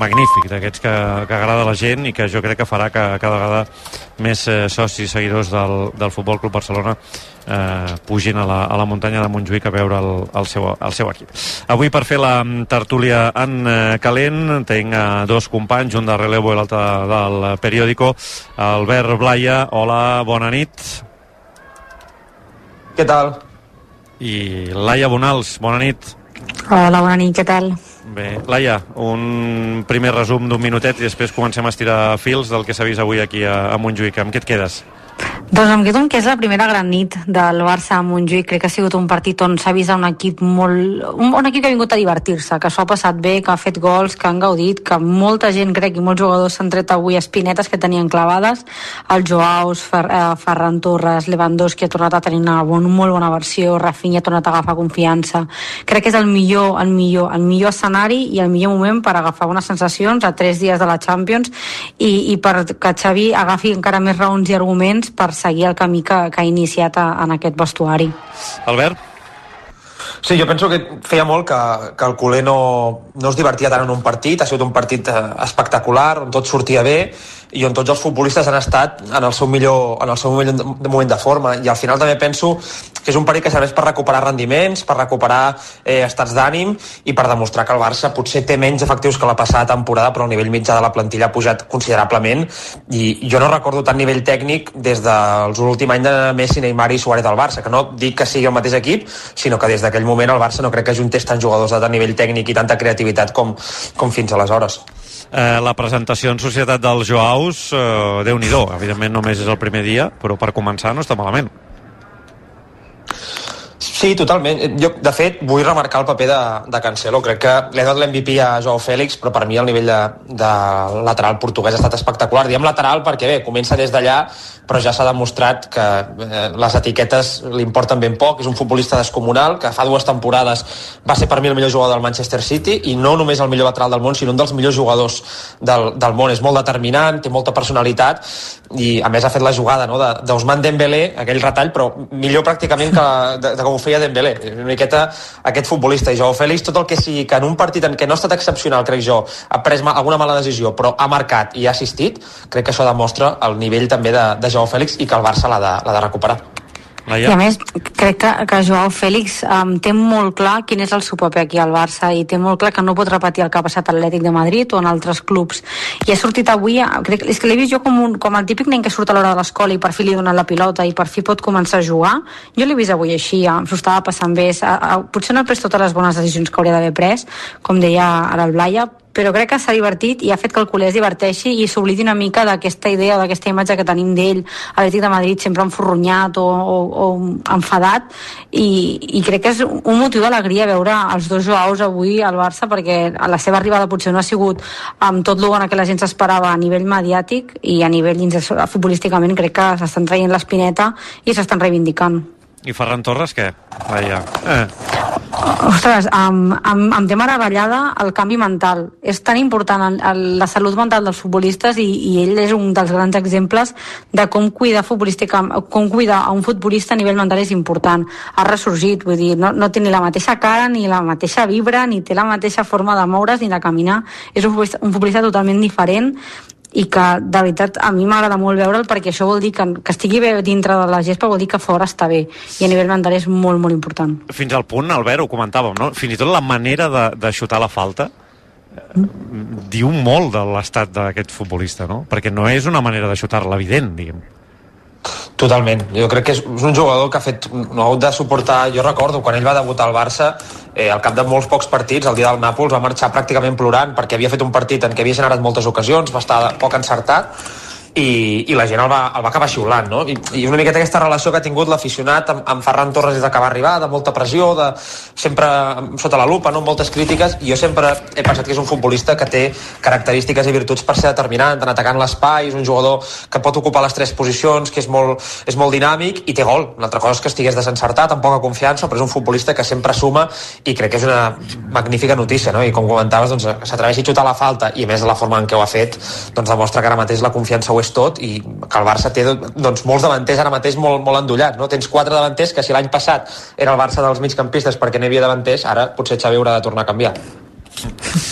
magnífic, d'aquests que agrada a la gent i que jo crec que farà que cada vegada més socis, seguidors del Futbol Club Barcelona pugin a la muntanya de Montjuïc a veure el seu equip. Avui, per fer la tertúlia en calent, tinc dos companys, un de relevo i l'altre del periòdico. Albert Blaya, hola, bona nit. Què tal? I Laia Bonals, bona nit. Hola, bona nit, què tal? Bé, Laia, un primer resum d'un minutet i després comencem a estirar fils del que s'ha vist avui aquí a Montjuïc. Amb què et quedes? Doncs em quedo que és la primera gran nit del Barça a Montjuïc. Crec que ha sigut un partit on s'ha vist un equip un equip que ha vingut a divertir-se, que s'ho ha passat bé, que ha fet gols, que han gaudit, que molta gent, crec, i molts jugadors s'han tret avui espinetes que tenien clavades. El Joaus, Ferran Torres, Lewandowski ha tornat a tenir una molt bona versió, Rafinha ha tornat a agafar confiança. Crec que és el millor escenari i el millor moment per agafar bones sensacions a 3 dies de la Champions i per que Xavi agafi encara més raons i arguments per seguir el camí que ha iniciat en aquest vestuari. Albert? Sí, jo penso que feia molt que el culer no es divertia tant en un partit. Ha sigut un partit espectacular, on tot sortia bé i on tots els futbolistes han estat en el seu millor moment de forma, i al final també penso que és un partit que serveix per recuperar rendiments, per recuperar estats d'ànim i per demostrar que el Barça potser té menys efectius que la passada temporada, però el nivell mitjà de la plantilla ha pujat considerablement, i jo no recordo tant nivell tècnic des dels últims anys de Messi, Neymar i Suárez del Barça, que no dic que sigui el mateix equip, sinó que des d'aquell moment el Barça no crec que ajuntés tants jugadors de tant nivell tècnic i tanta creativitat com fins aleshores. La presentació en societat del Joaus, Déu-n'hi-do, evidentment només és el primer dia, però per començar no està malament. Sí, totalment. Jo, de fet, vull remarcar el paper de Cancelo. Crec que li ha donat l'MVP a Joao Félix, però per mi el nivell de lateral portuguès ha estat espectacular. Diem lateral perquè, bé, comença des d'allà, però ja s'ha demostrat que les etiquetes li importen ben poc. És un futbolista descomunal, que fa 2 temporades va ser per mi el millor jugador del Manchester City, i no només el millor lateral del món, sinó un dels millors jugadors del món. És molt determinant, té molta personalitat, i a més ha fet la jugada, no?, d'Ousmane Dembélé, aquell retall, però millor pràcticament de com ho feia Dembélé. Una miqueta aquest futbolista. I Joao Félix, tot el que sigui que en un partit en què no ha estat excepcional, crec jo, ha pres alguna mala decisió, però ha marcat i ha assistit, crec que això demostra el nivell també de Joao Félix, i que el Barça l'ha de recuperar. I a més, crec que Joao Félix té molt clar quin és el seu paper aquí al Barça, i té molt clar que no pot repetir el que ha passat a l'Atlètic de Madrid o en altres clubs, i ha sortit avui, és que l'he vist jo com el típic nen que surt a l'hora de l'escola i per fi li donen la pilota i per fi pot començar a jugar. Jo l'he vist avui així, s'ho estava passant bé, potser no ha pres totes les bones decisions que hauria d'haver pres, com deia ara el Blaya, però crec que s'ha divertit i ha fet que el culer es diverteixi i s'oblidi una mica d'aquesta idea o d'aquesta imatge que tenim d'ell a l'Atlètic de Madrid, sempre enforronyat o enfadat, i crec que és un motiu d'alegria veure els dos Joaos avui al Barça, perquè la seva arribada potser no ha sigut amb tot el que la gent s'esperava a nivell mediàtic, i a nivell futbolísticament crec que s'estan traient l'espineta i s'estan reivindicant. I Ferran Torres, què? Ostres, em té meravellada el canvi mental. És tan important la salut mental dels futbolistes, i ell és un dels grans exemples de com cuidar a un futbolista a nivell mental és important. Ha ressorgit, vull dir, no té ni la mateixa cara, ni la mateixa vibra, ni té la mateixa forma de moure's ni de caminar. És un futbolista totalment diferent, i que de veritat a mi m'agrada molt veure'l, perquè això vol dir que estigui bé dintre de la gespa, vol dir que fora està bé, i a nivell mental és molt, molt important. Fins al punt, Albert, ho comentàvem, no? Fins i tot la manera de xutar la falta diu molt de l'estat d'aquest futbolista, no? Perquè no és una manera de xutar-la evident, diguem. Totalment. Jo crec que és un jugador que no ha hagut de suportar. Jo recordo quan ell va debutar al Barça, al cap de molts pocs partits, el dia del Nàpols va marxar pràcticament plorant, perquè havia fet un partit en què havia generat moltes ocasions, va estar poc encertat, i la gent el va acabar xiulant, no? I una miqueta aquesta relació que ha tingut l'aficionat amb Ferran Torres des que va arribar, de molta pressió, de sempre sota la lupa, no? Moltes crítiques, i jo sempre he pensat que és un futbolista que té característiques i virtuts per ser determinant, en atacant l'espai, és un jugador que pot ocupar les 3 posicions, que és molt dinàmic i té gol. Una altra cosa és que estigués desencertat, amb poca confiança, però és un futbolista que sempre suma, i crec que és una magnífica notícia, no? I com comentaves, doncs, s'atreveixi a xutar la falta, i a més de la forma en què ho ha fet, doncs demostra que ara mateix la confiança ho és tot, i que el Barça té doncs, molts davanters ara mateix molt endollats, no? Tens 4 davanters que, si l'any passat era el Barça dels migcampistes perquè no hi havia davanters, ara potser Xavi haurà de tornar a canviar.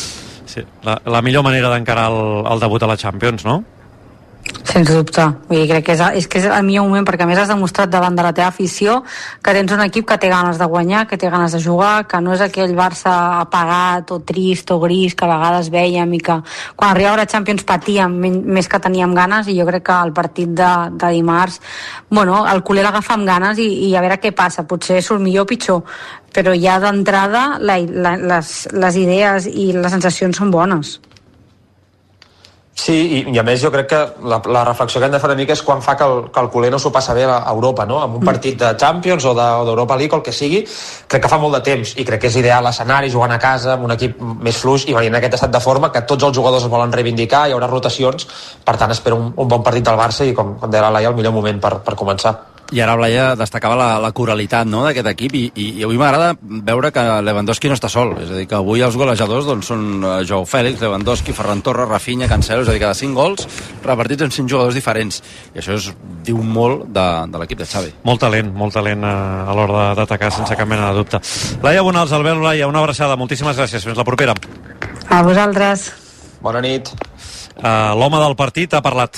Sí, la millor manera d'encarar el debut a la Champions, no? Sens dubte, vull dir, crec que és el millor moment, perquè a més has demostrat davant de la teva afició que tens un equip que té ganes de guanyar, que té ganes de jugar, que no és aquell Barça apagat o trist o gris que a vegades vèiem i que quan arribava a la Champions patíem més que teníem ganes, i jo crec que el partit de dimarts, bueno, el culer l'agafa amb ganes i a veure què passa, potser surt millor o pitjor, però ja d'entrada les idees i les sensacions són bones. Sí, i a més jo crec que la reflexió que hem de fer una mica és quan fa que el culer no s'ho passa bé a Europa, no? En un partit de Champions o d'Europa League o el que sigui, crec que fa molt de temps i crec que és ideal l'escenari, jugant a casa amb un equip més fluix i venint en aquest estat de forma que tots els jugadors es volen reivindicar, hi haurà rotacions, per tant espero un bon partit del Barça i com deia la Laia, el millor moment per començar. I ara Blaya destacava la coralitat, no?, d'aquest equip, i avui m'agrada veure que Lewandowski no està sol, és a dir, que avui els golejadors doncs, són Joao Félix, Lewandowski, Ferran Torres, Rafinha, Cancelo, és a dir, cada 5 gols repartits en 5 jugadors diferents, i això diu molt de l'equip de Xavi. Molt talent a l'hora d'atacar, sense cap mena de dubte. Laia Bonals, Albert Laia, una abraçada, moltíssimes gràcies, fins la propera. A vosaltres. Bona nit. L'home del partit ha parlat.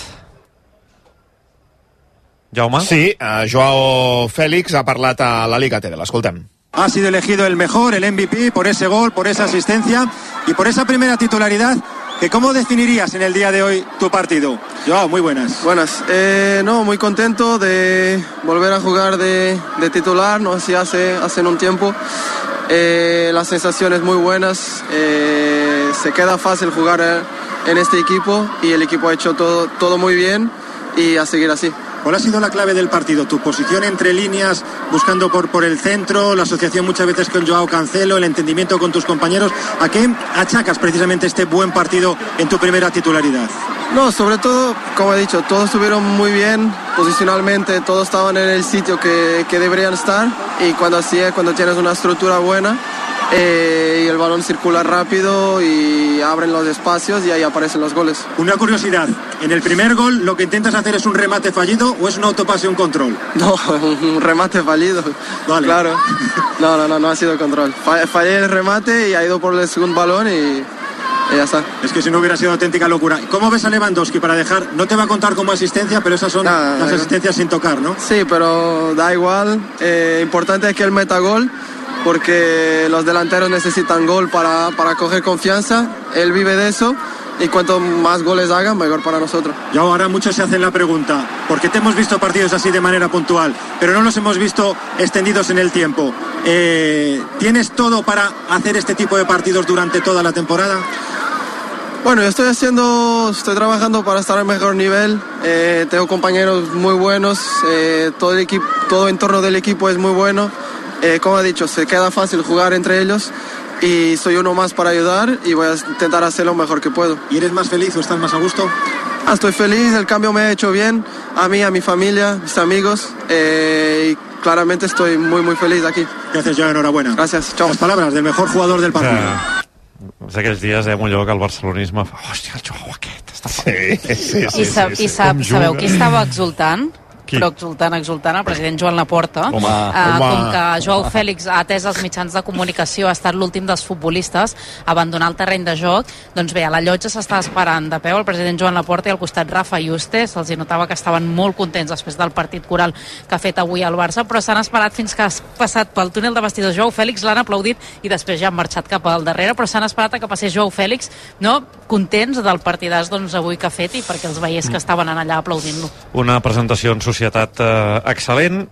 Jaume? Sí, Joao Félix ha parlat a la Liga TV, l'escoltem. Ha sido elegido el mejor, el MVP, por ese gol, por esa asistencia y por esa primera titularidad. ¿Cómo definirías en el día de hoy tu partido? Joao, muy buenas. Buenas. Muy contento de volver a jugar de titular, no así hace un tiempo. Las sensaciones muy buenas. Se queda fácil jugar en este equipo y el equipo ha hecho todo muy bien y a seguir así. ¿Cuál ha sido la clave del partido? ¿Tu posición entre líneas, buscando por el centro, la asociación muchas veces con Joao Cancelo, el entendimiento con tus compañeros? ¿A qué achacas precisamente este buen partido en tu primera titularidad? No, sobre todo, como he dicho, todos estuvieron muy bien posicionalmente, todos estaban en el sitio que deberían estar, y cuando tienes una estructura buena y el balón circula rápido y abren los espacios y ahí aparecen los goles. Una curiosidad, ¿en el primer gol lo que intentas hacer es un remate fallido o es un autopase o un control? No, un remate fallido. Vale. Claro. No ha sido control. Fallé el remate y ha ido por el segundo balón y ya está. Es que si no hubiera sido auténtica locura. ¿Cómo ves a Lewandowski para dejar? No te va a contar como asistencia, pero esas son las asistencias sin tocar, ¿no? Sí, pero da igual. Importante es que él meta gol, porque los delanteros necesitan gol para coger confianza. Él vive de eso y cuanto más goles hagan, mejor para nosotros. Y ahora muchos se hacen la pregunta, porque te hemos visto partidos así de manera puntual, pero no los hemos visto extendidos en el tiempo. ¿Tienes todo para hacer este tipo de partidos durante toda la temporada? Bueno, estoy trabajando para estar al mejor nivel. Tengo compañeros muy buenos, todo el entorno del equipo es muy bueno. Como he dicho, se queda fácil jugar entre ellos y soy uno más para ayudar y voy a intentar hacer lo mejor que puedo. ¿Y eres más feliz o estás más a gusto? Estoy feliz, el cambio me ha hecho bien, a mí, a mi familia, mis amigos, y claramente estoy muy muy feliz aquí. Gracias, Joao, enhorabuena. Gràcies, chao. Las palabras del mejor jugador del partido. És aquells dies, molt lloc, el barcelonisme fa, hòstia, el Joao aquest està feliç. I sabeu qui estava exultant? Però exultant, el president Joan Laporta. Com que Joao Félix ha atès els mitjans de comunicació, ha estat l'últim dels futbolistes a abandonar el terreny de joc, doncs bé, a la llotja s'està esperant de peu el president Joan Laporta i al costat Rafa Yuste. Se'ls notava que estaven molt contents després del partit coral que ha fet avui al Barça, però s'han esperat fins que ha passat pel túnel de vestidors Joao Félix, l'han aplaudit i després ja han marxat cap al darrere, però s'han esperat a que passés Joao Félix, no? Contents del partidàs avui que ha fet i perquè els veiés que estaven allà aplaudint-lo. Una presentació en societat excel·lent,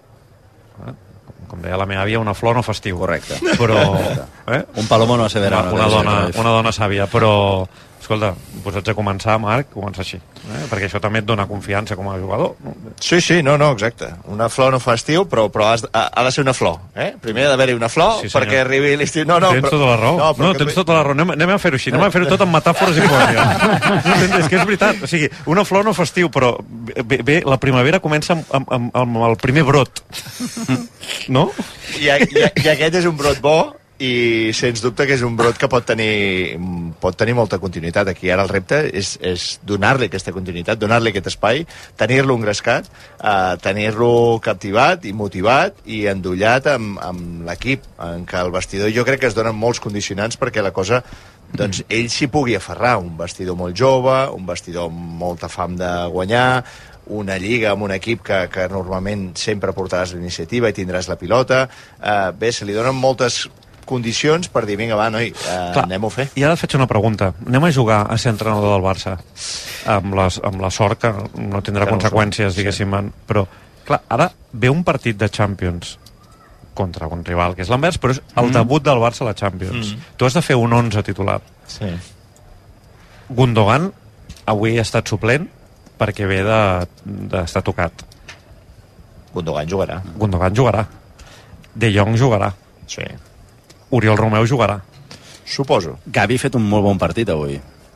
com deia la meva àvia, una flor no festiu. Correcte. Però, un palomo no hace verano. Una dona sàvia, però escolta, posats a començar, Marc, comença així, perquè això també et dona confiança com a jugador. Sí, no, exacte. Una flor no fa estiu, però ha de ser una flor. Primer ha d'haver-hi una flor, sí, perquè arribi l'estiu. Tens tota la raó. Tens tota la raó. Anem a fer-ho així, anem a fer-ho tot amb metàfores i poesia. És que és veritat. O sigui, una flor no fa estiu, però bé, la primavera comença amb el primer brot. No? I aquest és un brot bo, i sens dubte que és un brot que pot tenir molta continuïtat. Aquí ara el repte és donar-li aquesta continuïtat, donar-li aquest espai, tenir-lo engrescat, tenir-lo captivat i motivat i endollat amb l'equip, en què el vestidor jo crec que es donen molts condicionants perquè la cosa, doncs ell s'hi pugui aferrar, un vestidor molt jove, un vestidor amb molta fam de guanyar, una lliga amb un equip que normalment sempre portaràs la iniciativa i tindràs la pilota. Bé, se li donen moltes condicions per dir, vinga, va, noi, anem-ho a fer. I ara et faig una pregunta. Anem a jugar a ser entrenador del Barça amb la sort que no tindrà conseqüències, diguéssim, però, clar, ara ve un partit de Champions contra un rival que és l'Anvers, però és el debut del Barça a la Champions. Tu has de fer un 11 titular. Sí. Gundogan avui ha estat suplent perquè ve d'estar tocat. Gundogan jugarà. De Jong jugarà. Sí. Oriol Romeu jugarà. Suposo. Gavi ha fet un molt bon partit avui.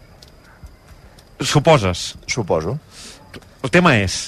Suposes? Suposo. El tema és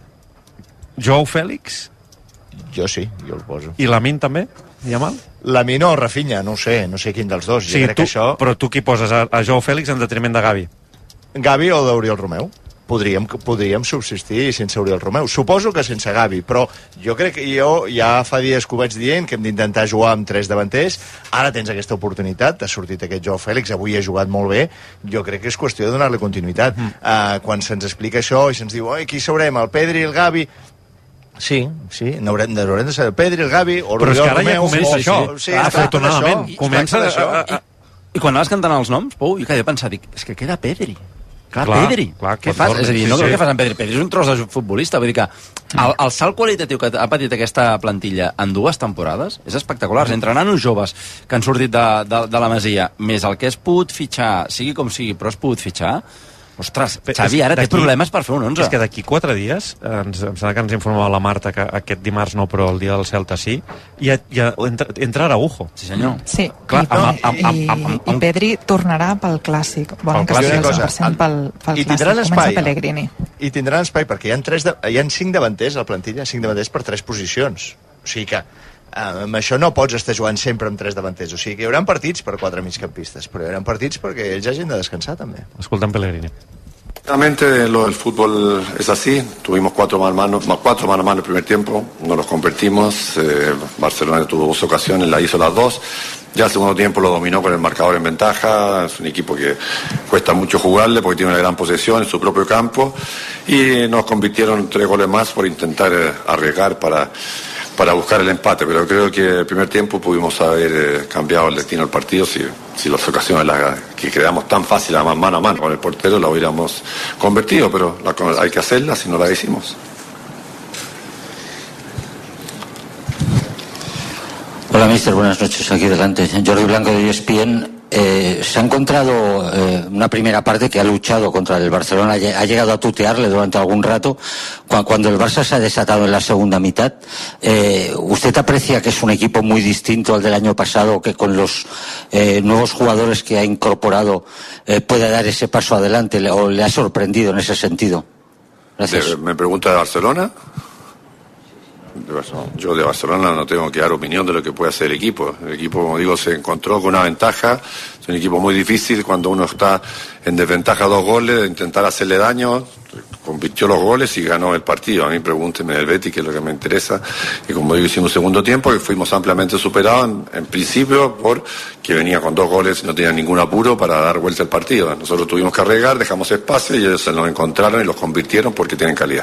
Joao Fèlix? Jo sí, jo el poso. I Lamine també? Yamal? Lamine o Rafinha, no sé quin dels dos. Sí, jo crec que això... Però tu qui poses? A Joao Fèlix en detriment de Gavi? Gavi o d'Oriol Romeu? Podríem subsistir sense Oriol Romeu. Suposo que sense Gavi, però jo crec que ja fa dies que ho vaig dient, que hem d'intentar jugar amb 3 davanters. Ara tens aquesta oportunitat, t'ha sortit aquest Joao Fèlix, avui ha jugat molt bé. Jo crec que és qüestió de donar-li continuïtat. Quan se'ns explica això i se'ns diu, qui sabrem, el Pedri i el Gavi? Sí, n'haurem de saber el Pedri, el Gavi o però Oriol Romeu. Però és que ara ja comença això. Sí, afortunadament. Comença això. I quan anaves cantant els noms, Pou, jo que he pensat, és que queda Pedri. Clar, Pedri. Què fas? És a dir, no crec que fas amb Pedri. Pedri és un tros de futbolista. Vull dir que el salt qualitatiu que ha patit aquesta plantilla en 2 temporades és espectacular. Entre nanos joves que han sortit de la Masia, més el que es pogut fitxar, sigui com sigui, però es pogut fitxar, ostres, Xavi ara té problemes per fer un 11. És que d'aquí 4 dies, em sembla que ens informava la Marta que aquest dimarts no, però el dia del Celta sí, ja entra Araujo. Sí, senyor. Sí, clar, i Pedri tornarà pel Clàssic. Volen que sigui el 100% pel Clàssic. Comença Pellegrini. I tindran espai, perquè hi ha 5 davanters a la plantilla, 5 davanters per 3 posicions. O sigui que amb això no pots estar jugant sempre amb 3 davanters. O sigui que hi haurà partits per 4 migcampistes, però hi haurà partits perquè ells hagin de descansar també. Escoltant Pellegrini. Realmente lo del fútbol es así. Tuvimos 4 mano a mano en el primer tiempo, no los convertimos. Barcelona tuvo 2 ocasiones, la hizo las 2. Ya el segundo tiempo lo dominó con el marcador en ventaja. Es un equipo que cuesta mucho jugarle porque tiene una gran posesión en su propio campo. Y nos convirtieron 3 goles más por intentar arriesgar para buscar el empate, pero creo que el primer tiempo pudimos haber cambiado el destino del partido si las ocasiones que quedamos tan fácil mano a mano con el portero la hubiéramos convertido, pero hay que hacerla si no la hicimos. Hola, mister, buenas noches. Aquí delante, Jordi Blanco de ESPN. Se ha encontrado una primera parte que ha luchado contra el Barcelona, ha llegado a tutearle durante algún rato. Cuando el Barça se ha desatado en la segunda mitad, ¿usted aprecia que es un equipo muy distinto al del año pasado, que con los nuevos jugadores que ha incorporado puede dar ese paso adelante, o le ha sorprendido en ese sentido? Gracias. ¿Me pregunta de Barcelona? Yo de Barcelona no tengo que dar opinión de lo que puede hacer el equipo. El equipo, como digo, se encontró con una ventaja. Es un equipo muy difícil cuando uno está en desventaja 2 goles, de intentar hacerle daño. Convirtió los goles y ganó el partido. A mí pregúntenme del Betis, que es lo que me interesa. Y como digo, hicimos un segundo tiempo que fuimos ampliamente superados en principio porque venía con 2 goles y no tenía ningún apuro para dar vuelta al partido. Nosotros tuvimos que arriesgar, dejamos espacio y ellos se los encontraron y los convirtieron porque tienen calidad.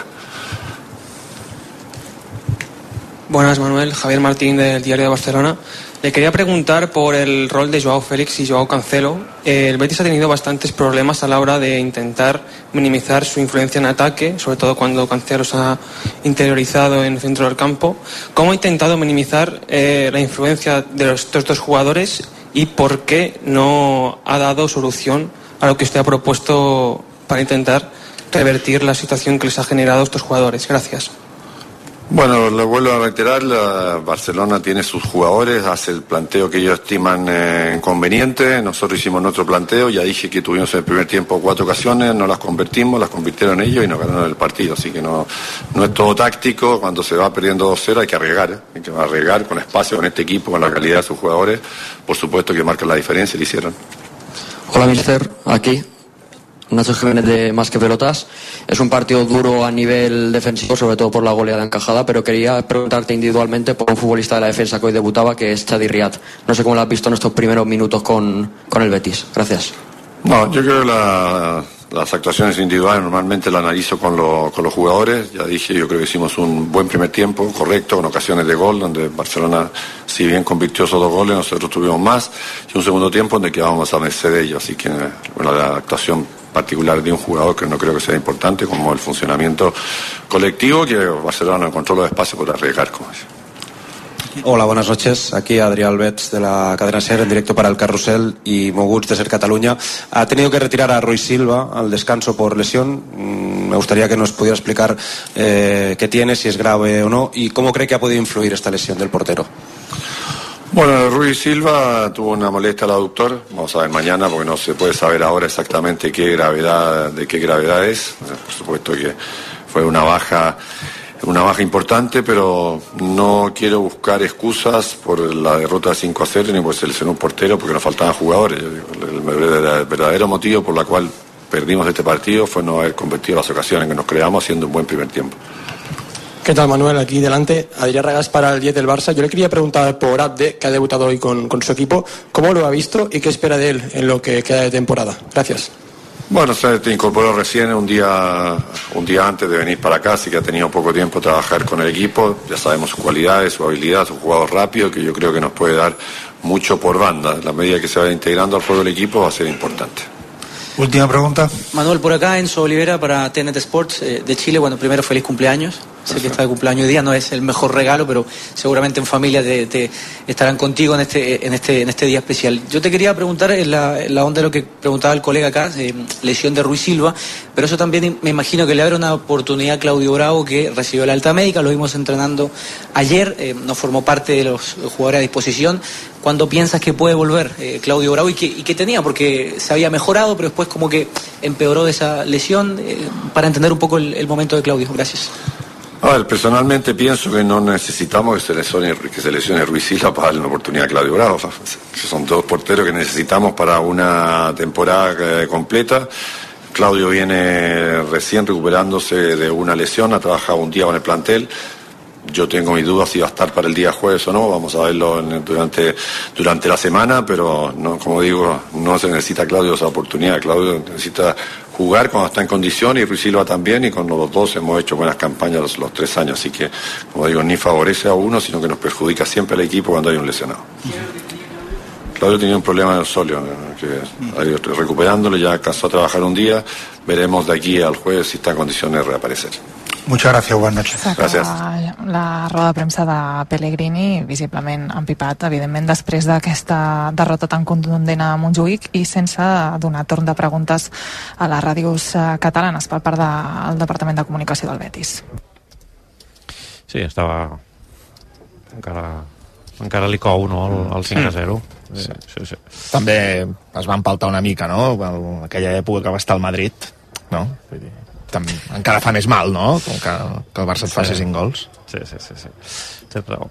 Buenas, Manuel. Javier Martín, del Diario de Barcelona. Le quería preguntar por el rol de Joao Félix y Joao Cancelo. El Betis ha tenido bastantes problemas a la hora de intentar minimizar su influencia en ataque, sobre todo cuando Cancelo se ha interiorizado en el centro del campo. ¿Cómo ha intentado minimizar la influencia de estos 2 jugadores y por qué no ha dado solución a lo que usted ha propuesto para intentar revertir la situación que les ha generado estos jugadores? Gracias. Bueno, lo vuelvo a reiterar, Barcelona tiene sus jugadores, hace el planteo que ellos estiman conveniente, nosotros hicimos nuestro planteo, ya dije que tuvimos en el primer tiempo 4 ocasiones, no las convertimos, las convirtieron ellos y nos ganaron el partido, así que no es todo táctico, cuando se va perdiendo 2-0 hay que arriesgar con espacio, con este equipo, con la calidad de sus jugadores, por supuesto que marcan la diferencia y lo hicieron. Hola mister, aquí Nacho Jiménez de Más que Pelotas. Es un partido duro a nivel defensivo, sobre todo por la goleada encajada, pero quería preguntarte individualmente por un futbolista de la defensa que hoy debutaba, que es Chadi Riad. No sé cómo lo has visto en estos primeros minutos con el Betis. Gracias. No, yo creo que las actuaciones individuales normalmente las analizo con los jugadores. Ya dije, yo creo que hicimos un buen primer tiempo, correcto, con ocasiones de gol, donde Barcelona, si bien convirtió esos 2 goles, nosotros tuvimos más, y un segundo tiempo donde quedábamos a merced de ellos. Así que, bueno, la actuación particular de un jugador que no creo que sea importante, como el funcionamiento colectivo, que Barcelona no encontró los espacios para arriesgar. Hola, buenas noches. Aquí Adrià Albets de la cadena SER en directo para El Carrusel y Moguts de SER Cataluña. Ha tenido que retirar a Rui Silva al descanso por lesión. Me gustaría que nos pudiera explicar qué tiene, si es grave o no, y cómo cree que ha podido influir esta lesión del portero. Bueno, Rui Silva tuvo una molestia al aductor, vamos a ver mañana porque no se puede saber ahora exactamente de qué gravedad es. Por supuesto que fue una baja importante, pero no quiero buscar excusas por la derrota 5-0 ni por seleccionar un portero porque nos faltaban jugadores. El verdadero motivo por el cual perdimos este partido fue no haber convertido las ocasiones que nos creamos haciendo un buen primer tiempo. ¿Qué tal, Manuel? Aquí delante, Adrià Regàs para el 10 del Barça. Yo le quería preguntar por Abde, que ha debutado hoy con su equipo, ¿cómo lo ha visto y qué espera de él en lo que queda de temporada? Gracias. Bueno, se incorporó recién un día antes de venir para acá, así que ha tenido poco tiempo de trabajar con el equipo. Ya sabemos sus cualidades, su habilidad, su jugador rápido, que yo creo que nos puede dar mucho por banda. La medida que se vaya integrando al juego del equipo va a ser importante. Última pregunta. Manuel, por acá, Enzo Olivera para TNT Sports de Chile. Bueno, primero feliz cumpleaños. Sé que está de cumpleaños hoy día, no es el mejor regalo, pero seguramente en familia te estarán contigo en este día especial. Yo te quería preguntar en la onda de lo que preguntaba el colega acá, lesión de Rui Silva, pero eso también me imagino que le abre una oportunidad a Claudio Bravo, que recibió la alta médica, lo vimos entrenando ayer, no formó parte de los jugadores a disposición. ¿Cuándo piensas que puede volver Claudio Bravo y qué tenía? Porque se había mejorado, pero después como que empeoró de esa lesión, para entender un poco el momento de Claudio. Gracias. A ver, personalmente pienso que no necesitamos que se lesione Rui Silva para darle una oportunidad a Claudio Bravo. Son 2 porteros que necesitamos para una temporada completa. Claudio viene recién recuperándose de una lesión, ha trabajado un día con el plantel. Yo tengo mis dudas si va a estar para el día jueves o no, vamos a verlo durante la semana, pero no, como digo, no se necesita a Claudio esa oportunidad. Claudio necesita jugar cuando está en condición y Rui Silva también, y con los dos hemos hecho buenas campañas los 3 años, así que, como digo, ni favorece a uno, sino que nos perjudica siempre al equipo cuando hay un lesionado. Claudio tenía un problema en el sóleo, que ha ido recuperándolo, ya alcanzó a trabajar un día, veremos de aquí al jueves si está en condiciones de reaparecer. Muchas gracias, buenas noches. Gràcies. La roda de premsa de Pellegrini, visiblement empipat, evidentment, després d'aquesta derrota tan contundent a Montjuïc i sense donar torn de preguntes a les ràdios catalanes per part del Departament de Comunicació del Betis. Sí, estava... Encara li cou, no?, el 5-0. Sí. També es va empaltar una mica, no?, aquella època que va estar al Madrid, no? Vull dir, encara fa més mal, no?, com que el Barça et faci 5 gols. Sí. Tens raó.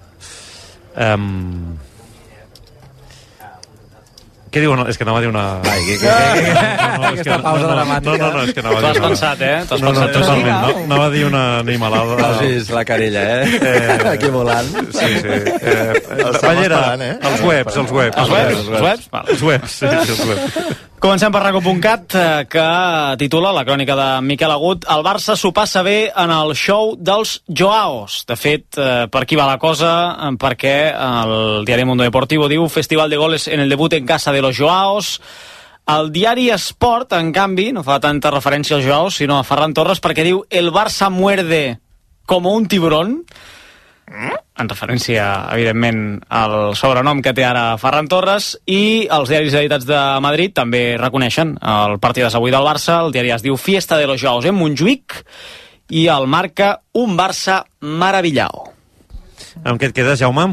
Què diu? És que anava a dir una... Aquesta pausa dramàtica. No, és que anava a dir una... T'ho has pensat, eh? Totalment. Anava a dir una animalada. Has vist la carilla, aquí volant. Sí. Ballera, els webs. Els webs. Comencem per raco.cat, que titula la crònica de Miquel Agut: el Barça s'ho passa bé en el show dels Joaos. De fet, per aquí va la cosa, perquè el diari Mundo Deportivo diu Festival de goles en el debut en casa de los Joaos. El diari Esport, en canvi, no fa tanta referència als Joaos, sinó a Ferran Torres, perquè diu el Barça muerde como un tiburón, en referència, evidentment, al sobrenom que té ara Ferran Torres. I els diaris editats de Madrid també reconeixen el partidàs avui del Barça. El diari es diu Fiesta de los Joaos en Montjuïc i el marca un Barça meravillao. Amb què et quedes, Jaume?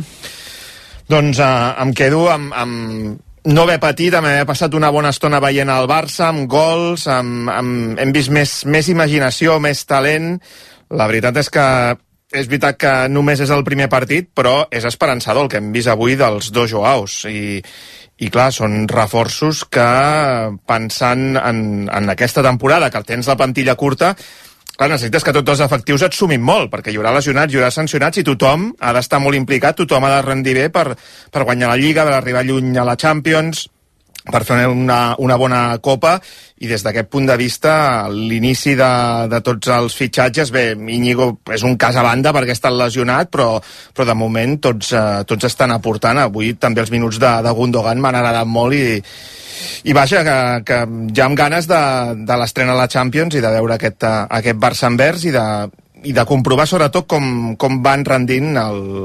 Doncs em quedo amb no haver patit, amb haver passat una bona estona veient el Barça, amb gols, hem vist més imaginació, més talent. La veritat és veritat que només és el primer partit, però és esperançador el que hem vist avui dels dos Joaos. I clar, són reforços que, pensant en aquesta temporada, que tens la plantilla curta, clar, necessites que tots els efectius et sumin molt, perquè hi haurà lesionats, hi haurà sancionats, i tothom ha d'estar molt implicat, tothom ha de rendir bé per guanyar la Lliga, per arribar lluny a la Champions, per fer una bona Copa, i des d'aquest punt de vista l'inici de tots els fitxatges, bé, Íñigo és un cas a banda perquè està lesionat, però de moment tots estan aportant. Avui també els minuts de Gundogan m'han agradat molt i vaja, que ja amb ganes de l'estrena a la Champions i de veure aquest Barça envers i de comprovar sobretot com van rendint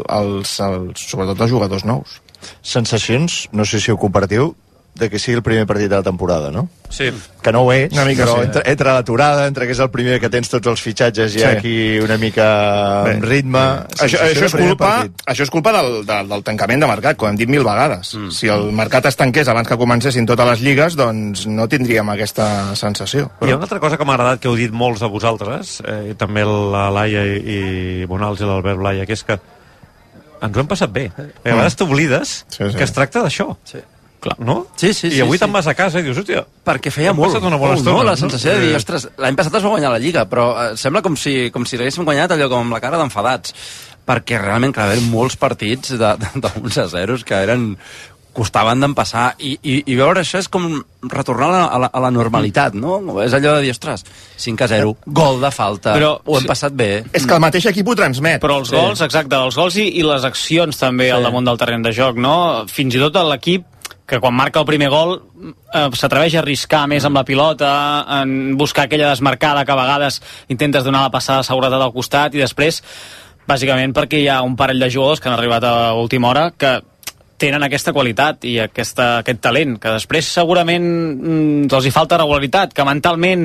sobretot els jugadors nous. Sensacions, no sé si ho compartiu, de que sigui el primer partit de la temporada, no? Sí. Que no ho és, però sí. entre l'aturada, entre que és el primer que tens tots els fitxatges, hi ha aquí una mica amb ritme... Això és culpa del tancament de mercat, com hem dit 1000 vegades. Si el mercat es tanqués abans que comencessin totes les lligues, doncs no tindríem aquesta sensació. Hi ha una altra cosa que m'ha agradat, que heu dit molts de vosaltres, i també la Laia i Bonals i l'Albert Blaya, que és que ens ho hem passat bé. A vegades t'oblides que es tracta d'això. Sí. Clar, no? Sí. I avui te'n vas a casa i dius, hòstia, perquè feia molt. Una bona estona, la sensació de dir, ostres, l'any passat es va guanyar la Lliga, però sembla com si l'haguéssim guanyat allò com amb la cara d'enfadats, perquè realment, clar, hi havia molts partits d'uns a zeros que costaven d'empassar, i veure això és com retornar a la normalitat, no? És allò de dir, ostres, 5-0, gol de falta, però ho hem passat bé. És que el mateix equip ho transmet. Però els gols, exacte, els gols i les accions també al damunt del terreny de joc, no? Fins i tot l'equip que quan marca el primer gol s'atreveix a arriscar més amb la pilota, en buscar aquella desmarcada que a vegades intentes donar la passada de seguretat al costat, i després, bàsicament perquè hi ha un parell de jugadors que han arribat a última hora que tenen aquesta qualitat i aquest talent, que després segurament els hi falta regularitat, que mentalment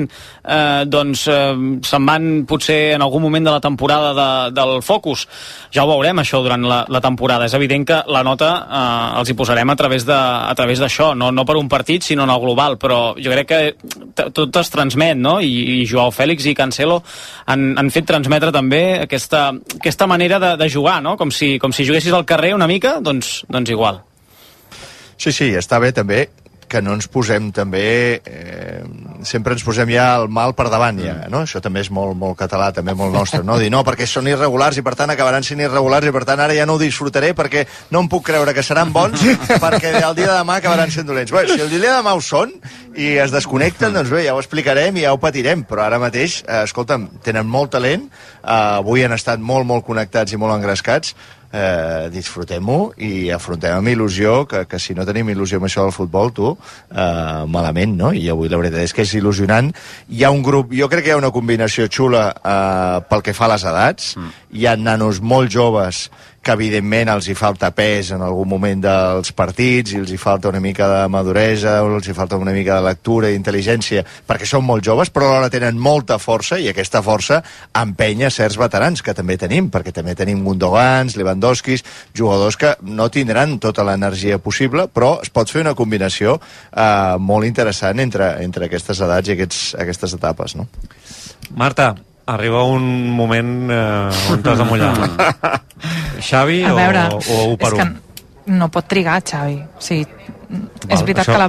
se'n van potser en algun moment de la temporada del focus. Ja ho veurem això durant la temporada. És evident que la nota els hi posarem a través d'això, no per un partit sinó en el global, però jo crec que tot es transmet, no? I Joao Félix i Cancelo han fet transmetre també aquesta manera de jugar, no? Com si juguessis al carrer una mica, doncs igual. Sí, està bé també que no ens posem també... sempre ens posem ja el mal per davant, ja, no? Això també és molt, molt català, també molt nostre, no? Dir no, perquè són irregulars i per tant acabaran sent irregulars i per tant ara ja no ho disfrutaré perquè no em puc creure que seran bons perquè el dia de demà acabaran sent dolents. Bé, si el dia de demà ho són i es desconnecten, doncs bé, ja ho explicarem i ja ho patirem, però ara mateix, escolta'm, tenen molt talent, avui han estat molt, molt connectats i molt engrescats, disfrutem-ho i afrontem amb il·lusió, que si no tenim il·lusió amb això del futbol, malament, no? I avui la veritat és que és il·lusionant. Hi ha un grup, jo crec que hi ha una combinació xula pel que fa a les edats. Hi ha nanos molt joves que evidentment els hi falta pes en algun moment dels partits i els hi falta una mica de maduresa o els hi falta una mica de lectura i intel·ligència perquè són molt joves, però alhora tenen molta força i aquesta força empenya certs veterans que també tenim, perquè també tenim Gundogans, Lewandowskis, jugadors que no tindran tota l'energia possible, però es pot fer una combinació molt interessant entre aquestes edats i aquestes etapes, no? Marta, arriba un moment on t'has de mullar. Xavi o 1 per 1? És que no pot trigar Xavi. O sigui, és veritat que la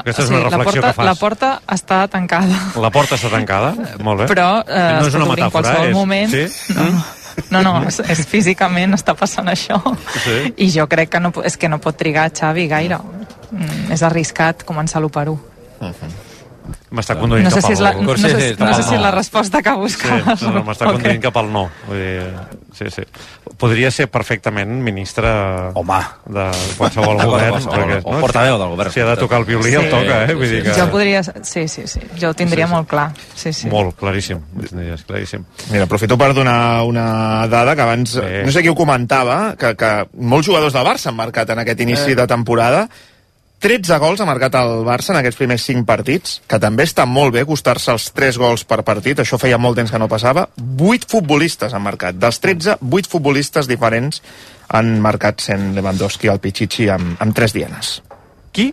porta està tancada. La porta està tancada? Molt bé. Però no és una metàfora, qualsevol moment... Sí? No, és físicament està passant això. Sí. I jo crec que no pot trigar Xavi gaire. És arriscat començar l'1 per 1. M'està conduint cap al no. No sé si és la resposta que buscaves. Sí, m'està conduint cap al no. Vull dir, sí. Podria ser perfectament ministre de qualsevol govern. O portaveu del govern. Si ha de tocar el violí, el toca, Vull dir que... Jo podria... Sí. Jo ho tindria molt clar. Sí. Molt, claríssim. Mira, aprofito per donar una dada que abans... No sé qui ho comentava, que molts jugadors del Barça han marcat en aquest inici de temporada 13 gols ha marcat el Barça en aquests primers 5 partits, que també està molt bé acostar-se als 3 gols per partit, això feia molt temps que no passava. 8 futbolistes han marcat. Dels 13, 8 futbolistes diferents han marcat, sent Lewandowski al Pichichi amb 3 dienes. Qui?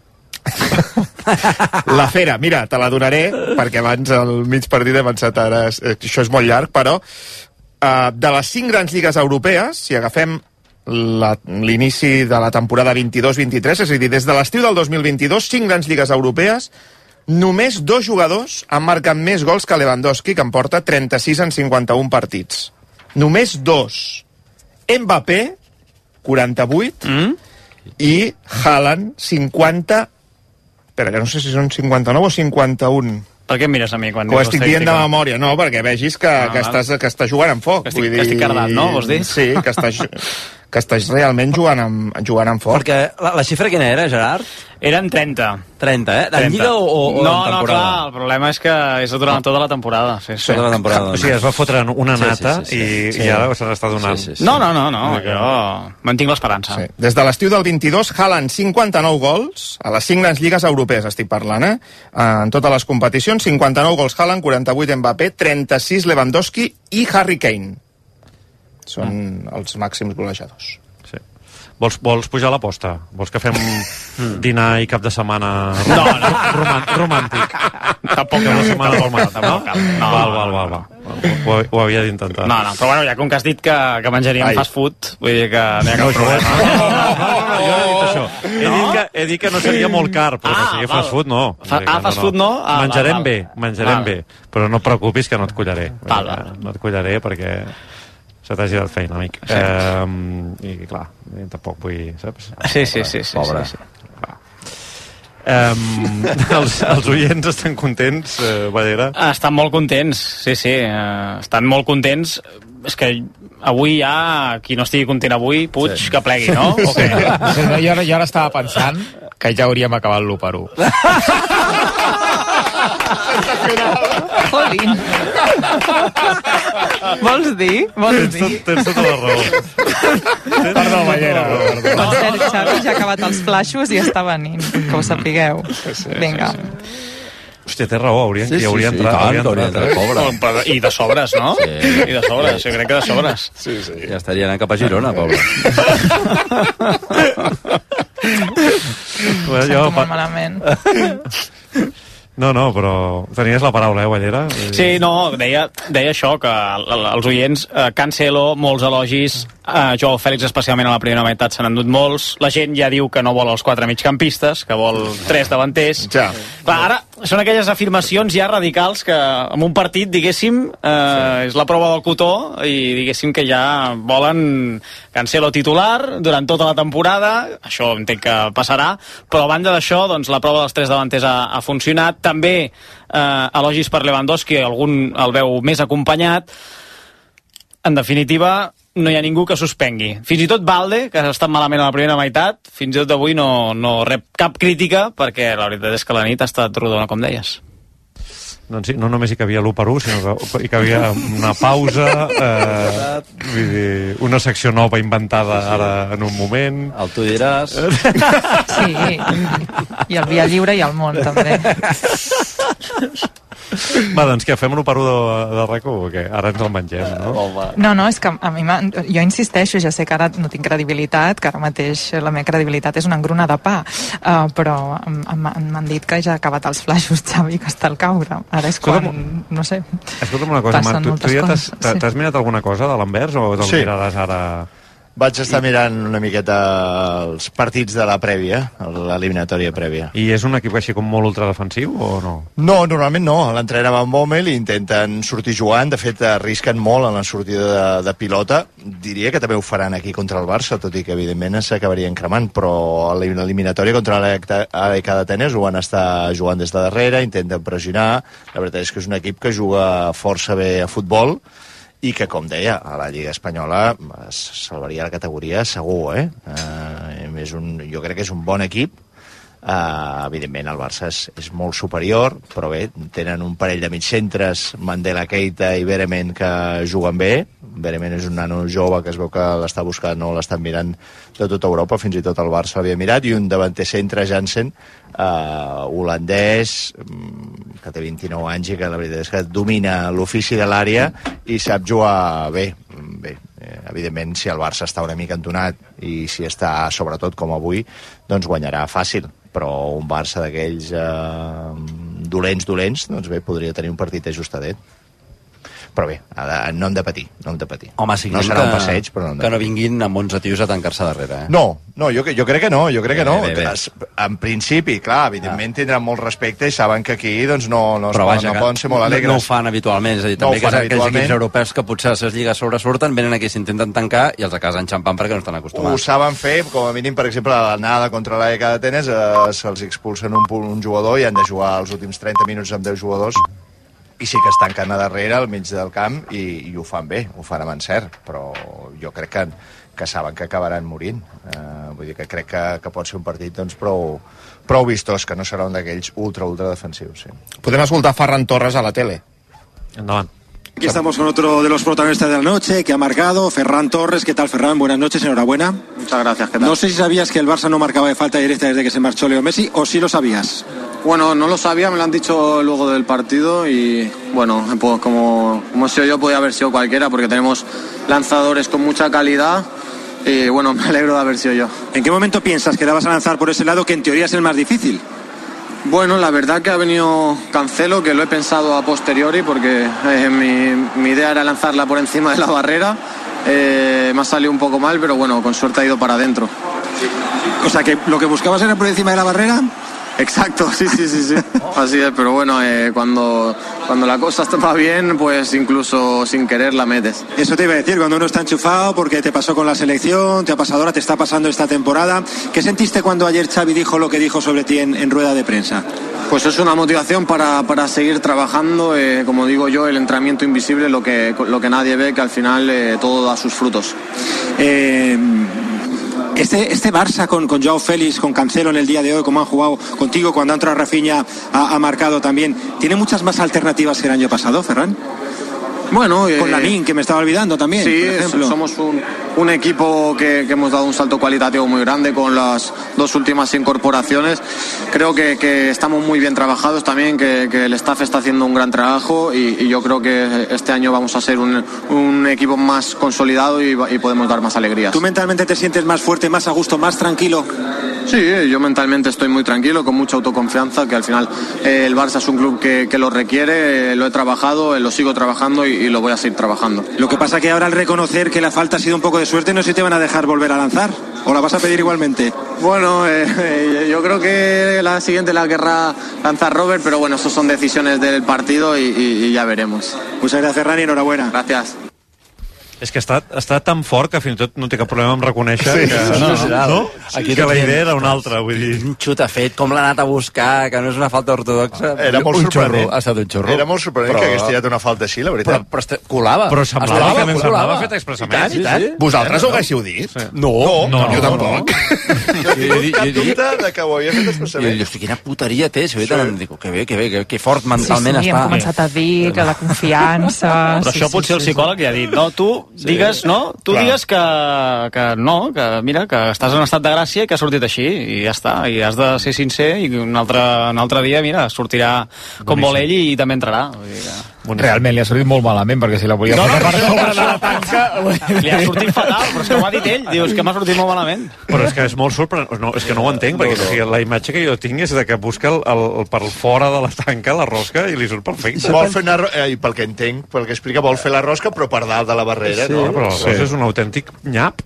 La Fera, mira, te la donaré, perquè abans al mig partit he pensat ara, això és molt llarg, però de les 5 grans lligues europees, si agafem l'inici de la temporada 22-23, és a dir, des de l'estiu del 2022, 5 grans lligues europees, només 2 jugadors han marcat més gols que Lewandowski, que en porta 36 en 51 partits. Només 2. Mbappé, 48, i Haaland, 50... Espera, que no sé si són 59 o 51. Per què em mires a mi quan ho estic dient de memòria? No, perquè vegis que estàs jugant amb foc. Que estic cardat, no? Vols dir? Sí, que estàs realment jugant amb foc. Perquè la xifra quina era, Gerard? Eren 30. 30, eh? En Lliga o en temporada? No, clar, el problema és que és durant tota la temporada. Tota la temporada. O sigui, es va fotre una nata i ara se n'està donant. No, jo mantinc l'esperança. Des de l'estiu del 22, Haaland 59 gols, a les 5 grans lligues europees estic parlant, en totes les competicions, 59 gols Haaland, 48 Mbappé, 36 Lewandowski i Harry Kane. Són els màxims golejadors. Sí. Vols pujar a l'aposta? Vols que fem dinar i cap de setmana romàntic? Tampoc una setmana pel mar, no? Val. Ho havia d'intentar. No, però bueno, ja com que has dit que menjaríem fast food, vull dir que no hi ha cap problema. No, jo he dit això. He dit que no seria molt car, però que sigui fast food, no. Fast food no? Menjarem bé, però no et preocupis que no et collaré. No et collaré perquè se t'ha girat feina, amic. I clar, tampoc vull, saps? Sí. Pobre. Els oients estan contents, Ballera? Estan molt contents, sí, estan molt contents. És que avui ja, qui no estigui content avui, Puig, que plegui, no? Sí. Jo ara estava pensant que ja hauríem acabat l'1-1. Jolín. Vols dir? Tens tota la raó. Perdó, Ballera. Per cert, Xavi, ja ha acabat els flaixos i està venint, que ho sapigueu. Vinga. Hòstia, té raó, hauria entrat. Pobre. I de sobres, no? Sí. I de sobres, jo crec que de sobres. Sí. Ja estaria anant cap a Girona, pobre. Sento molt malament. No, però tenies la paraula, Ballera? Sí, no, deia això, que els oients, Cancelo, molts elogis, Joao Fèlix especialment a la primera meitat se n'han dut molts, la gent ja diu que no vol els 4 migcampistes, que vol 3 davanters. Ja. Clar, ara són aquelles afirmacions ja radicals que en un partit, diguéssim, és la prova del cotó i diguéssim que ja volen Cancelo titular durant tota la temporada, això entenc que passarà, però a banda d'això, doncs la prova dels 3 davanters ha funcionat. També elogis per Lewandowski, algun el veu més acompanyat. En definitiva, no hi ha ningú que suspengui. Fins i tot Balde, que ha estat malament a la primera meitat, fins i tot avui no rep cap crítica, perquè la veritat és que la nit ha estat rodona, com deies. Doncs sí, no només hi cabia l'1-1, sinó que hi cabia una pausa, vull dir, una secció nova inventada ara en un moment. El tu diràs. Sí, i el Via Lliure i el món, també. Va, doncs què, fem l'1-1 de RAC1 o què? Ara ens el mengem, no? No, és que a mi jo insisteixo, ja sé que ara no tinc credibilitat, que ara mateix la meva credibilitat és una engruna de pa, però m'han dit que ja ha acabat els flaixos, Xavi, que està al caure. Ara és quan, no sé, escolta'm una cosa, Marc, tu ja t'has mirat alguna cosa de l'Anvers o te'l miraràs ara? Vaig estar mirant una miqueta els partits de la prèvia, l'eliminatòria prèvia. I és un equip així com molt ultradefensiu o no? No, normalment no. L'entrenen amb Bommel i intenten sortir jugant. De fet, arrisquen molt en la sortida de pilota. Diria que també ho faran aquí contra el Barça, tot i que evidentment s'acabarien cremant, però a l'eliminatòria contra l'AEK d'Atenes ho van estar jugant des de darrere, intenten pressionar. La veritat és que és un equip que juga força bé a futbol i que, com deia, a la Lliga Espanyola es salvaria la categoria segur, jo crec que és un bon equip. Evidentment el Barça és molt superior, però bé, tenen un parell de mitjcentres, Mandela, Keita i Beremen, que juguen bé, Verament és un nano jove que es veu que l'està buscant, no l'estan mirant de tota Europa, fins i tot el Barça l'havia mirat, i un davanter centre, Jansen, holandès, que té 29 anys i que la veritat és que domina l'ofici de l'àrea i sap jugar bé. Evidentment, si el Barça està una mica entonat i si està, sobretot com avui, doncs guanyarà fàcil, però un Barça d'aquells dolents, doncs bé, podria tenir un partit ajustadet. Però bé, no hem de patir. Home, si no serà un passeig, però no hem de patir. Que no vinguin amb 11 tios a tancar-se darrere, No, jo crec que no. En principi, clar, evidentment tindran molt respecte i saben que aquí doncs, no poden ser molt alegres. No ho fan habitualment, és a dir, també que aquells equips europeus que potser a les lligues sobresurten, venen aquí, s'intenten tancar i els acasen xampant perquè no estan acostumats. Ho saben fer, com a mínim, per exemple, a l'anada contra l'AEK d'Atenes, se'ls expulsen un jugador i han de jugar els últims 30 minuts amb 10 jugadors, i sí que es tanquen a darrere, al mig del camp, i ho fan bé, ho fan amb encert, però jo crec que saben que acabaran morint. Vull dir que crec que pot ser un partit doncs, prou vistós, que no serà un d'aquells ultra defensius. Sí. Podem escoltar Ferran Torres a la tele. Endavant. Aquí estamos con otro de los protagonistas de la noche que ha marcado, Ferran Torres. ¿Qué tal, Ferran? Buenas noches, enhorabuena. Muchas gracias, ¿qué tal? No sé si sabías que el Barça no marcaba de falta directa desde que se marchó Leo Messi, o sí lo sabías. Bueno, no lo sabía, me lo han dicho luego del partido y bueno, pues como he sido yo, podía haber sido cualquiera porque tenemos lanzadores con mucha calidad y bueno, me alegro de haber sido yo. ¿En qué momento piensas que la vas a lanzar por ese lado, que en teoría es el más difícil? Bueno, la verdad que ha venido Cancelo, que lo he pensado a posteriori porque mi idea era lanzarla por encima de la barrera. Me ha salido un poco mal, pero bueno, con suerte ha ido para adentro. O sea, que lo que buscabas era por encima de la barrera. Exacto, sí. Así es, pero bueno, cuando la cosa va bien, pues incluso sin querer la metes. Eso te iba a decir, cuando uno está enchufado, porque te pasó con la selección, te ha pasado ahora, te está pasando esta temporada. ¿Qué sentiste cuando ayer Xavi dijo lo que dijo sobre ti en rueda de prensa? Pues es una motivación para seguir trabajando, como digo yo, el entrenamiento invisible, lo que nadie ve, que al final todo da sus frutos. Este Barça con Joao Félix, con Cancelo en el día de hoy, como han jugado contigo, cuando ha entrado Rafinha ha marcado también, ¿tiene muchas más alternativas que el año pasado, Ferran? Bueno, con Lamine, que me estaba olvidando también, sí, por ejemplo. Somos un equipo que hemos dado un salto cualitativo muy grande con las dos últimas incorporaciones. Creo que estamos muy bien trabajados también, que el staff está haciendo un gran trabajo y yo creo que este año vamos a ser un equipo más consolidado y podemos dar más alegrías. ¿Tú mentalmente te sientes más fuerte, más a gusto, más tranquilo? Sí, yo mentalmente estoy muy tranquilo, con mucha autoconfianza, que al final el Barça es un club que lo requiere, lo he trabajado, lo sigo trabajando y lo voy a seguir trabajando. Lo que pasa que ahora al reconocer que la falta ha sido un poco de suerte, no sé si te van a dejar volver a lanzar, o la vas a pedir igualmente. Bueno, yo creo que la siguiente la querrá lanzar Robert, pero bueno, eso son decisiones del partido y ya veremos. Muchas gracias, Ferran, y enhorabuena. Gracias. És que està tan fort que fins i tot no té cap problema amb reconèixer no? Aquí que la idea era una altra, vull dir. Un xut ha fet, com l'ha anat a buscar, que no és una falta ortodoxa. Era molt sorprenent. Ha estat un xorro. Era molt sorprenent que hagués tirat una falta així, la veritat. Però colava. Però semblava fet expressament. I tant. Vosaltres ho haguéssiu dit? No, jo tampoc. Jo tinc cap dubte de que ho havia fet expressament. I hosti, quina puteria té. Dic, que bé, que fort mentalment està. Sí, hem començat a dir que la confiança... Però això potser el psicòleg ja ha dit, no, tu digues, no? Tu digues que no, que mira, que estàs en estat de gràcia i que ha sortit així, i ja està, i has de ser sincer, i un altre dia, mira, sortirà com vol ell i també entrarà. Realment li ha sortit molt malament, perquè si la volia posar per sobre de la tanca... Li ha sortit fatal, però és que ho ha dit ell, dius que m'ha sortit molt malament. Però és que és molt sorprenent, no, és que no ho entenc, perquè la imatge que jo tinc és de que busca per fora de la tanca la rosca i li surt perfecte. Vol fer i pel que entenc, pel que explica, vol fer la rosca però per dalt de la barrera, no? Però la cosa és un autèntic nyap.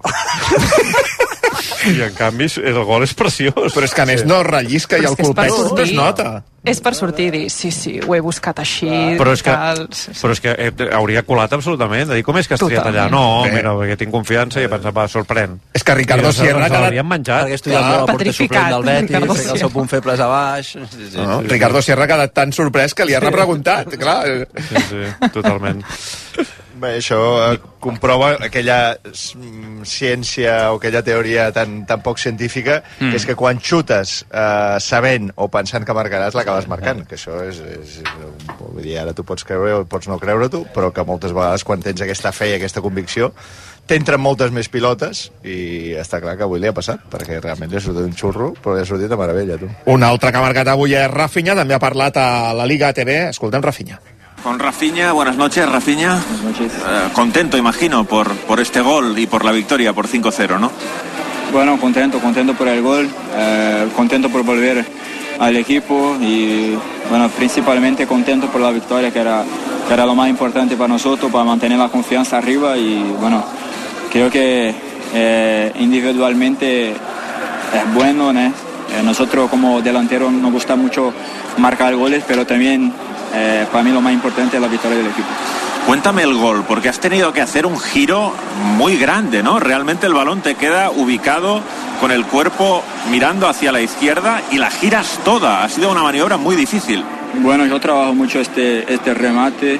I en canvi el gol és preciós. Però és que a més no rellisca i el colpet no es nota. És per sortir i dir, sí, ho he buscat així. Però és que hauria colat absolutament, de dir, com és que has triat allà? No, mira, perquè tinc confiança i pensava, sorprèn. És que Ricardo Sierra... l'havien menjat. Perquè estudiat molt el porter suplent del Betis, que el seu punt feble és a baix... Ricardo Sierra ha quedat tan sorprès que li ha repreguntat, clar. Sí, totalment. Bé, això comprova aquella ciència o aquella teoria tan poc científica, que és que quan xutes sabent o pensant que marcaràs, l'acabes marcant, que això és vull dir, ara tu pots creure o pots no creure-t'ho, però que moltes vegades quan tens aquesta fe i aquesta convicció t'entren moltes més pilotes, i està clar que avui li ha passat, perquè realment li ha sortit un xurro, però li ha sortit de meravella, tu. Un altre que ha marcat avui és Rafinha, també ha parlat a la Liga ATV. Escoltem Rafinha. Con Rafinha, buenas noches, Rafinha. Buenas noches. Contento, imagino, por este gol y por la victoria, por 5-0, ¿no? Bueno, contento por el gol, contento por volver al equipo y, bueno, principalmente contento por la victoria, que era lo más importante para nosotros, para mantener la confianza arriba y, bueno, creo que individualmente es bueno, ¿no? Nosotros como delanteros nos gusta mucho marcar goles, pero también para mí lo más importante es la victoria del equipo. Cuéntame el gol, porque has tenido que hacer un giro muy grande, ¿no? Realmente el balón te queda ubicado con el cuerpo mirando hacia la izquierda y la giras toda. Ha sido una maniobra muy difícil. Bueno, yo trabajo mucho este remate.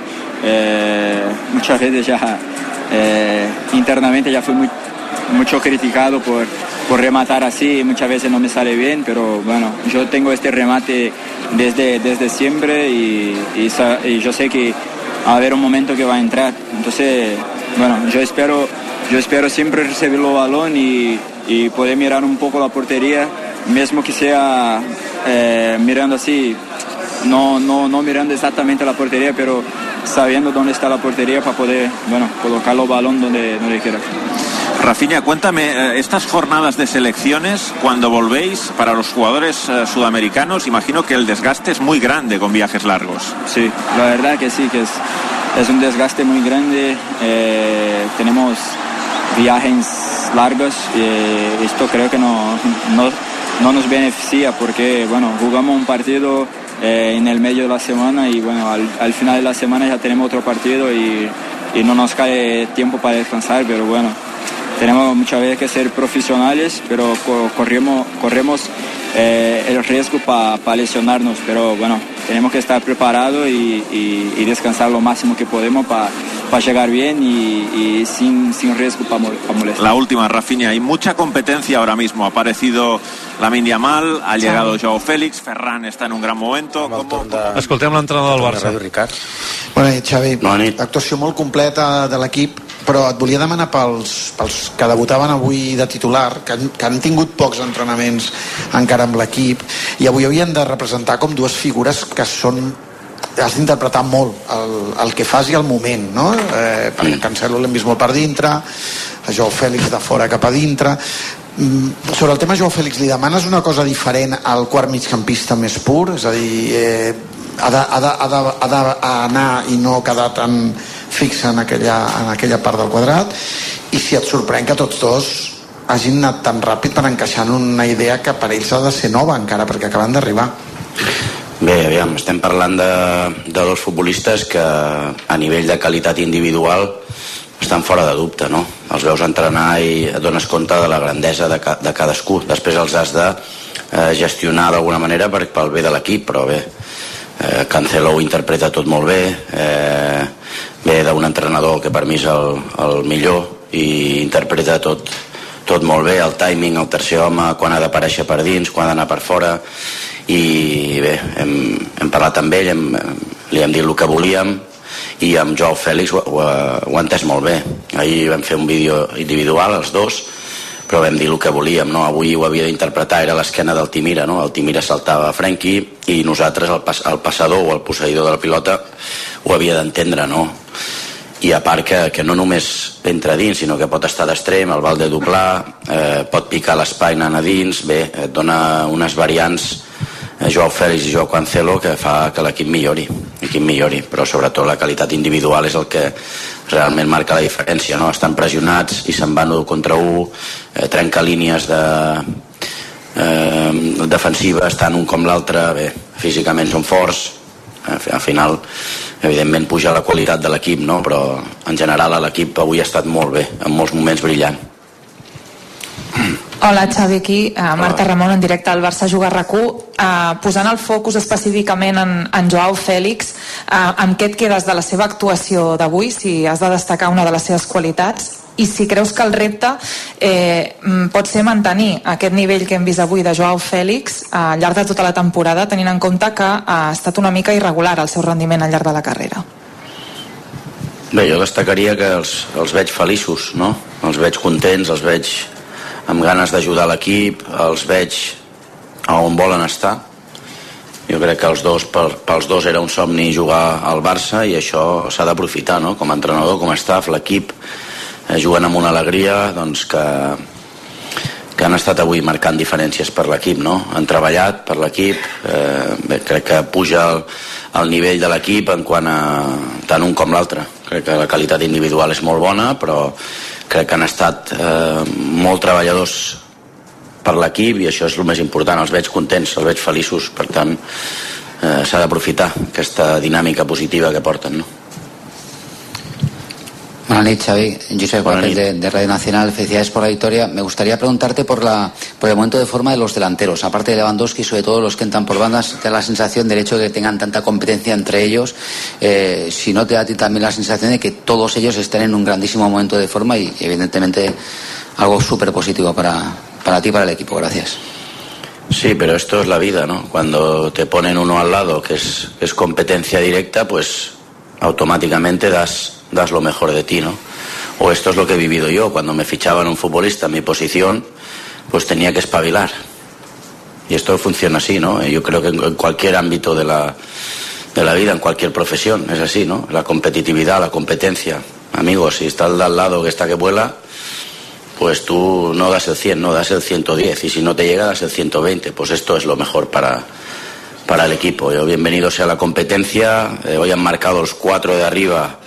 Muchas veces ya internamente ya fui mucho criticado por rematar así. Muchas veces no me sale bien, pero bueno, yo tengo este remate desde siempre y yo sé que va a haber un momento que va a entrar. Entonces, bueno, yo espero siempre recibir el balón y poder mirar un poco la portería, mismo que sea mirando así, no mirando exactamente la portería, pero sabiendo dónde está la portería para poder, bueno, colocar el balón donde quiera. Rafinha, cuéntame, estas jornadas de selecciones, cuando volvéis, para los jugadores sudamericanos, imagino que el desgaste es muy grande con viajes largos. Sí, la verdad que sí, que es un desgaste muy grande. Tenemos viajes largos y esto creo que no nos beneficia porque, bueno, jugamos un partido en el medio de la semana y, bueno, al final de la semana ya tenemos otro partido y no nos cae tiempo para descansar, pero bueno, tenemos muchas veces que ser profesionales, pero corremos el riesgo para lesionarnos, pero bueno, tenemos que estar preparados y descansar lo máximo que podemos para llegar bien y sin riesgo para molestar. La última, Rafinha, hay mucha competencia ahora mismo. Ha aparecido Lamine Yamal, ha llegado Joao Félix, Ferran está en un gran momento. Escoltem l'entrenador del Barça. Bona nit, Xavi. Actuació molt completa de l'equip, però et volia demanar pels que debutaven avui de titular, que han tingut pocs entrenaments encara amb l'equip, i avui havien de representar com dues figures que has d'interpretar molt el que fas i el moment, no? Perquè Cancelo l'hem vist molt per dintre, a Joao Félix de fora cap a dintre. Sobre el tema Joao Félix, li demanes una cosa diferent al quart migcampista més pur? És a dir, ha d'anar i no quedar tan fixa en aquella part del quadrat, i si et sorprèn que tots dos hagin anat tan ràpid per encaixar en una idea que per ells ha de ser nova encara, perquè acaben d'arribar. Bé, aviam, estem parlant de dos futbolistes que a nivell de qualitat individual estan fora de dubte, no? Els veus entrenar i et dones compte de la grandesa de cadascú. Després els has de gestionar d'alguna manera pel bé de l'equip, però bé, Cancelo ho interpreta tot molt bé, ve d'un entrenador que per mi és el millor i interpreta tot molt bé, el timing, el tercer home, quan ha d'aparèixer per dins, quan ha d'anar per fora, i bé, hem parlat amb ell, li hem dit el que volíem, i amb Joao Félix ho ha entès molt bé. Ahir vam fer un vídeo individual els dos, però vam dir el que volíem, no? Avui ho havia d'interpretar, era l'esquena d'Altimira, no? Altimira saltava a Frenkie i nosaltres, el passador o el posseïdor de la pilota, ho havia d'entendre, no? I a part que no només entra dins, sinó que pot estar d'extrem, el val de doblar, pot picar l'espai anant a dins, bé, et dona unes variants Joao Félix i Joao Cancelo que fa que l'equip millori, però sobretot la qualitat individual és el que realment marca la diferència, no? Estan pressionats i se'n van 1 contra 1, trenca línies defensives tant un com l'altre, bé, físicament són forts, al final evidentment puja la qualitat de l'equip, no? Però en general l'equip avui ha estat molt bé, en molts moments brillant. Hola, Xavi, aquí. Marta Ramon, en directe al Barça Juga RAC1. Posant el focus específicament en Joao Fèlix, amb què et quedes de la seva actuació d'avui, si has de destacar una de les seves qualitats, i si creus que el repte pot ser mantenir aquest nivell que hem vist avui de Joao Fèlix al llarg de tota la temporada, tenint en compte que ha estat una mica irregular el seu rendiment al llarg de la carrera. Bé, jo destacaria que els veig feliços, no? Els veig contents, els veig amb ganes d'ajudar l'equip, els veig on volen estar. Jo crec que pels dos era un somni jugar al Barça i això s'ha d'aprofitar, no? Com a entrenador, com a staff, l'equip jugant amb una alegria, doncs que han estat avui marcant diferències per l'equip, no? Han treballat per l'equip, crec que puja el nivell de l'equip en quant a tant un com l'altre. Crec que la qualitat individual és molt bona, però crec que han estat molt treballadors per l'equip i això és el més important. Els veig contents, els veig feliços, per tant s'ha d'aprofitar aquesta dinàmica positiva que porten, no? Buenas noches, Xavi. Josep Papel de Radio Nacional. Felicidades por la victoria. Me gustaría preguntarte por el momento de forma de los delanteros. Aparte de Lewandowski, sobre todo los que entran por bandas, ¿te da la sensación del hecho de que tengan tanta competencia entre ellos? Si no, te da a ti también la sensación de que todos ellos estén en un grandísimo momento de forma y evidentemente algo súper positivo para ti y para el equipo. Gracias. Sí, pero esto es la vida, ¿no? Cuando te ponen uno al lado que es competencia directa, pues automáticamente das lo mejor de ti, ¿no? O esto es lo que he vivido yo. Cuando me fichaban un futbolista en mi posición, pues tenía que espabilar. Y esto funciona así, ¿no? Yo creo que en cualquier ámbito de la vida, en cualquier profesión, es así, ¿no? La competitividad, la competencia. Amigos, si está al lado que está que vuela, pues tú no das el 100, no das el 110. Y si no te llega, das el 120. Pues esto es lo mejor para el equipo. Bienvenido sea la competencia. Hoy han marcado los 4 de arriba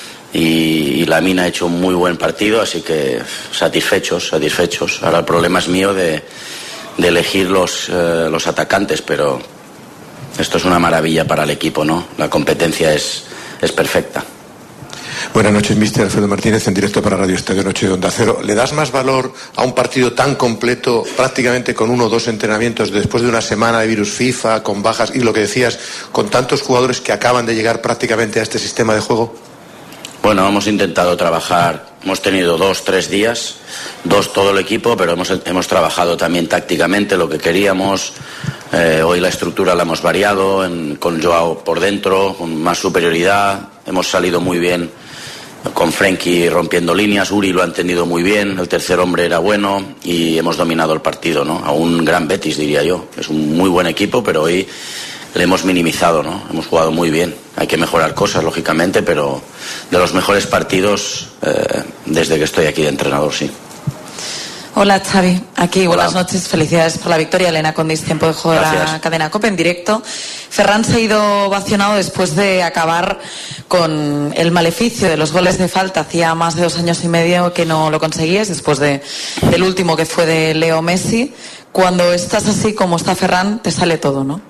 y Lamine ha hecho un muy buen partido, así que satisfechos. Ahora el problema es mío de elegir los atacantes, pero esto es una maravilla para el equipo, ¿no? La competencia es perfecta. Buenas noches, mister Alfredo Martínez, en directo para Radio Estadio Noche de Onda Cero. ¿Le das más valor a un partido tan completo, prácticamente con 1 o 2 entrenamientos, después de una semana de virus FIFA, con bajas y lo que decías, con tantos jugadores que acaban de llegar prácticamente a este sistema de juego? Bueno, hemos intentado trabajar, hemos tenido 2-3 días, 2 todo el equipo, pero hemos trabajado también tácticamente lo que queríamos. Hoy la estructura la hemos variado, con Joao por dentro, con más superioridad. Hemos salido muy bien con Frenkie rompiendo líneas, Uri lo ha entendido muy bien, el tercer hombre era bueno y hemos dominado el partido, ¿no? A un gran Betis, diría yo. Es un muy buen equipo, pero hoy le hemos minimizado, ¿no? Hemos jugado muy bien. Hay que mejorar cosas, lógicamente, pero de los mejores partidos desde que estoy aquí de entrenador, sí. Hola, Xavi. Aquí, buenas noches. Felicidades por la victoria. Elena Condis, tiempo de juego de la cadena COPE en directo. Ferran se ha ido ovacionado después de acabar con el maleficio de los goles de falta. Hacía más de 2 años y medio que no lo conseguías, después del último que fue de Leo Messi. Cuando estás así como está Ferran, te sale todo, ¿no?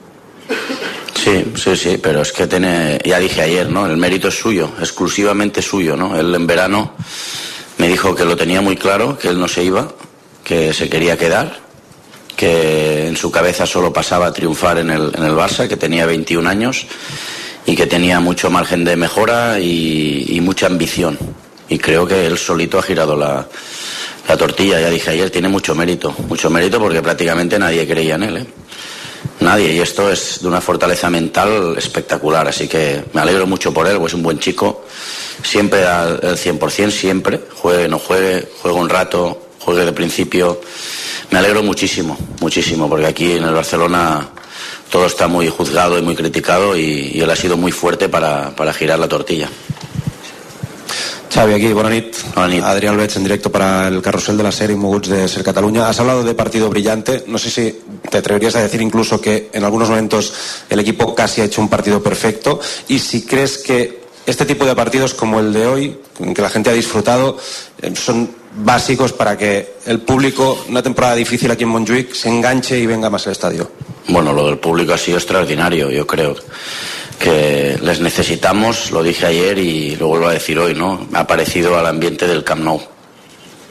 Sí, pero es que ya dije ayer, ¿no? El mérito es suyo, exclusivamente suyo, ¿no? Él en verano me dijo que lo tenía muy claro, que él no se iba, que se quería quedar, que en su cabeza solo pasaba a triunfar en el Barça, que tenía 21 años y que tenía mucho margen de mejora y mucha ambición. Y creo que él solito ha girado la tortilla, ya dije ayer, tiene mucho mérito porque prácticamente nadie creía en él, ¿eh? Nadie, y esto es de una fortaleza mental espectacular, así que me alegro mucho por él, pues es un buen chico, siempre al 100%, siempre, juegue, no juegue, juegue un rato, juegue de principio. Me alegro muchísimo, porque aquí en el Barcelona todo está muy juzgado y muy criticado y él ha sido muy fuerte para girar la tortilla. Xavi, aquí, buena nit. Adrián Albets en directo para el carrusel de la serie Moguts de Ser Cataluña. Has hablado de partido brillante. No sé si te atreverías a decir incluso que en algunos momentos el equipo casi ha hecho un partido perfecto. Y si crees que este tipo de partidos como el de hoy, que la gente ha disfrutado, son básicos para que el público, una temporada difícil aquí en Montjuïc, se enganche y venga más al estadio. Bueno, lo del público ha sido extraordinario, yo creo que les necesitamos, lo dije ayer y lo vuelvo a decir hoy, ¿no? Ha parecido al ambiente del Camp Nou.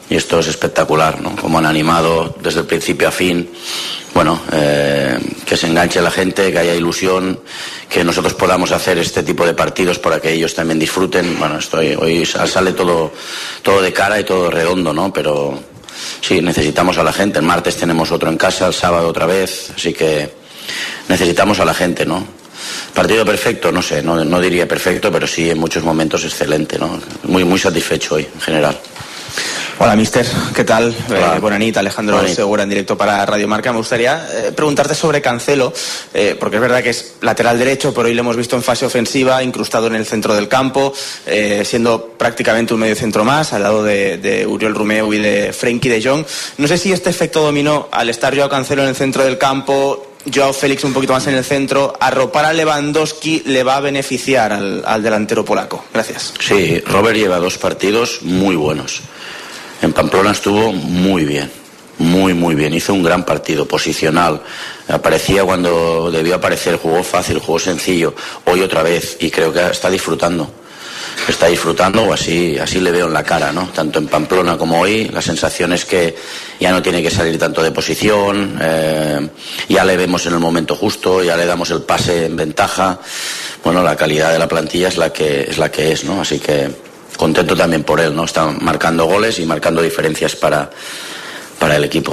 y esto es espectacular, ¿no? Como han animado desde el principio a fin. Bueno, que se enganche la gente, que haya ilusión, que nosotros podamos hacer este tipo de partidos para que ellos también disfruten. Bueno, hoy sale todo de cara y todo redondo, ¿no? Pero sí, necesitamos a la gente. El martes tenemos otro en casa, el sábado otra vez, así que necesitamos a la gente, ¿no? Partido perfecto, no sé, no diría perfecto, pero sí en muchos momentos excelente, ¿no? Muy satisfecho hoy, en general. Hola, mister, ¿qué tal? Buena nit, Alejandro Segura en directo para Radio Marca. Me gustaría preguntarte sobre Cancelo, porque es verdad que es lateral derecho, pero hoy lo hemos visto en fase ofensiva, incrustado en el centro del campo, siendo prácticamente un medio centro más, al lado de Oriol Romeu y de Frenkie de Jong. No sé si este efecto dominó al estar Joao Cancelo en el centro del campo, Joao Félix un poquito más en el centro, arropar a Lewandowski le va a beneficiar al delantero polaco. Gracias. Sí, Robert lleva 2 partidos muy buenos. En Pamplona estuvo muy bien, muy bien. Hizo un gran partido, posicional. Aparecía cuando debió aparecer, jugó fácil, jugó sencillo. Hoy otra vez, y creo que está disfrutando. O así le veo en la cara, ¿no? Tanto en Pamplona como hoy, la sensación es que ya no tiene que salir tanto de posición, ya le vemos en el momento justo, ya le damos el pase en ventaja. Bueno, la calidad de la plantilla es la que es, ¿no? Así que contento también por él, ¿no? Está marcando goles y marcando diferencias para el equipo.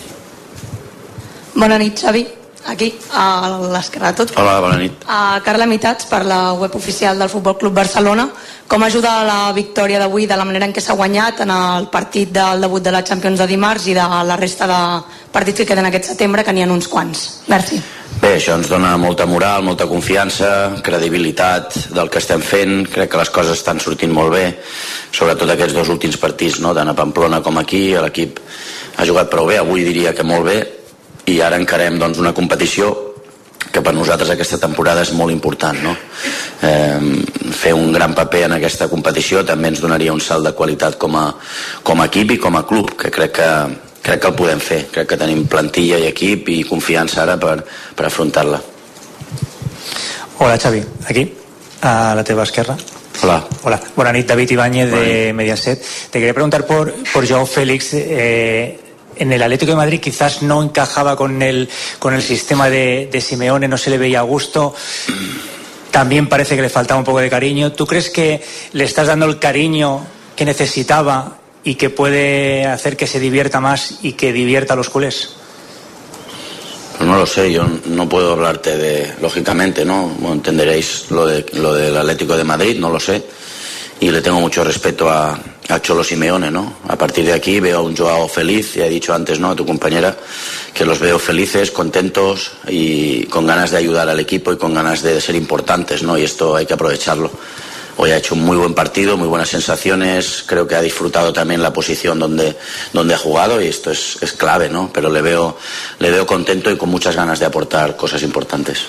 Bona nit, Xavi. Aquí, a l'Esquerra de Tot. Hola, bona nit. Carla Mitats, per la web oficial del Futbol Club Barcelona. Com ajuda la victòria d'avui de la manera en què s'ha guanyat en el partit del debut de la Champions de dimarts i de la resta de partits que queden aquest setembre, que n'hi ha uns quants? Merci. Bé, això ens dona molta moral, molta confiança, credibilitat del que estem fent. Crec que les coses estan sortint molt bé, sobretot aquests 2 últims partits, no? Tant a Pamplona com aquí. L'equip ha jugat prou bé, avui diria que molt bé, i ara encarem doncs, una competició que per nosaltres aquesta temporada és molt important, no? Fer un gran paper en aquesta competició també ens donaria un salt de qualitat com a equip i com a club, que crec que el podem fer. Crec que tenim plantilla i equip i confiança ara per afrontar-la. Hola, Xavi, aquí, a la teva esquerra. Hola. Hola, buena nit, David Ibáñez de Mediaset. Te quería preguntar por Joao Félix. En el Atlético de Madrid quizás no encajaba con el sistema de Simeone, no se le veía a gusto. También parece que le faltaba un poco de cariño. ¿Tú crees que le estás dando el cariño que necesitaba y que puede hacer que se divierta más y que divierta a los culés? Pues no lo sé, yo no puedo hablarte lógicamente, ¿no? Bueno, entenderéis lo del Atlético de Madrid, no lo sé. Y le tengo mucho respeto a Cholo Simeone, ¿no? A partir de aquí veo a un Joao feliz, ya he dicho antes, ¿no? A tu compañera, que los veo felices, contentos y con ganas de ayudar al equipo y con ganas de ser importantes, ¿no? Y esto hay que aprovecharlo. Hoy ha hecho un muy buen partido, muy buenas sensaciones, creo que ha disfrutado también la posición donde ha jugado y esto es clave, ¿no? Pero le veo contento y con muchas ganas de aportar cosas importantes.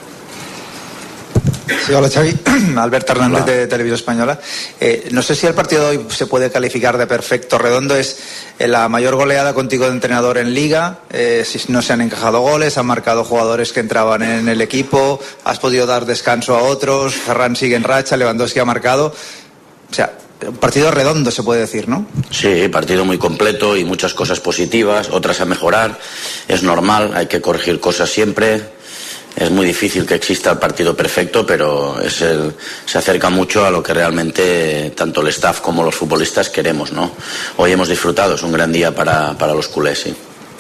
Sí, hola Xavi, Albert Hernández de Televisión Española. No sé si el partido de hoy se puede calificar de perfecto redondo. Es la mayor goleada contigo de entrenador en Liga. Si no se han encajado goles, han marcado jugadores que entraban en el equipo, has podido dar descanso a otros, Ferran sigue en racha, Lewandowski ha marcado. O sea, un partido redondo se puede decir, ¿no? Sí, partido muy completo y muchas cosas positivas, otras a mejorar. Es normal, hay que corregir cosas siempre. Es muy difícil que exista el partido perfecto, pero se acerca mucho a lo que realmente tanto el staff como los futbolistas queremos, ¿no? Hoy hemos disfrutado, es un gran día para los culés, sí.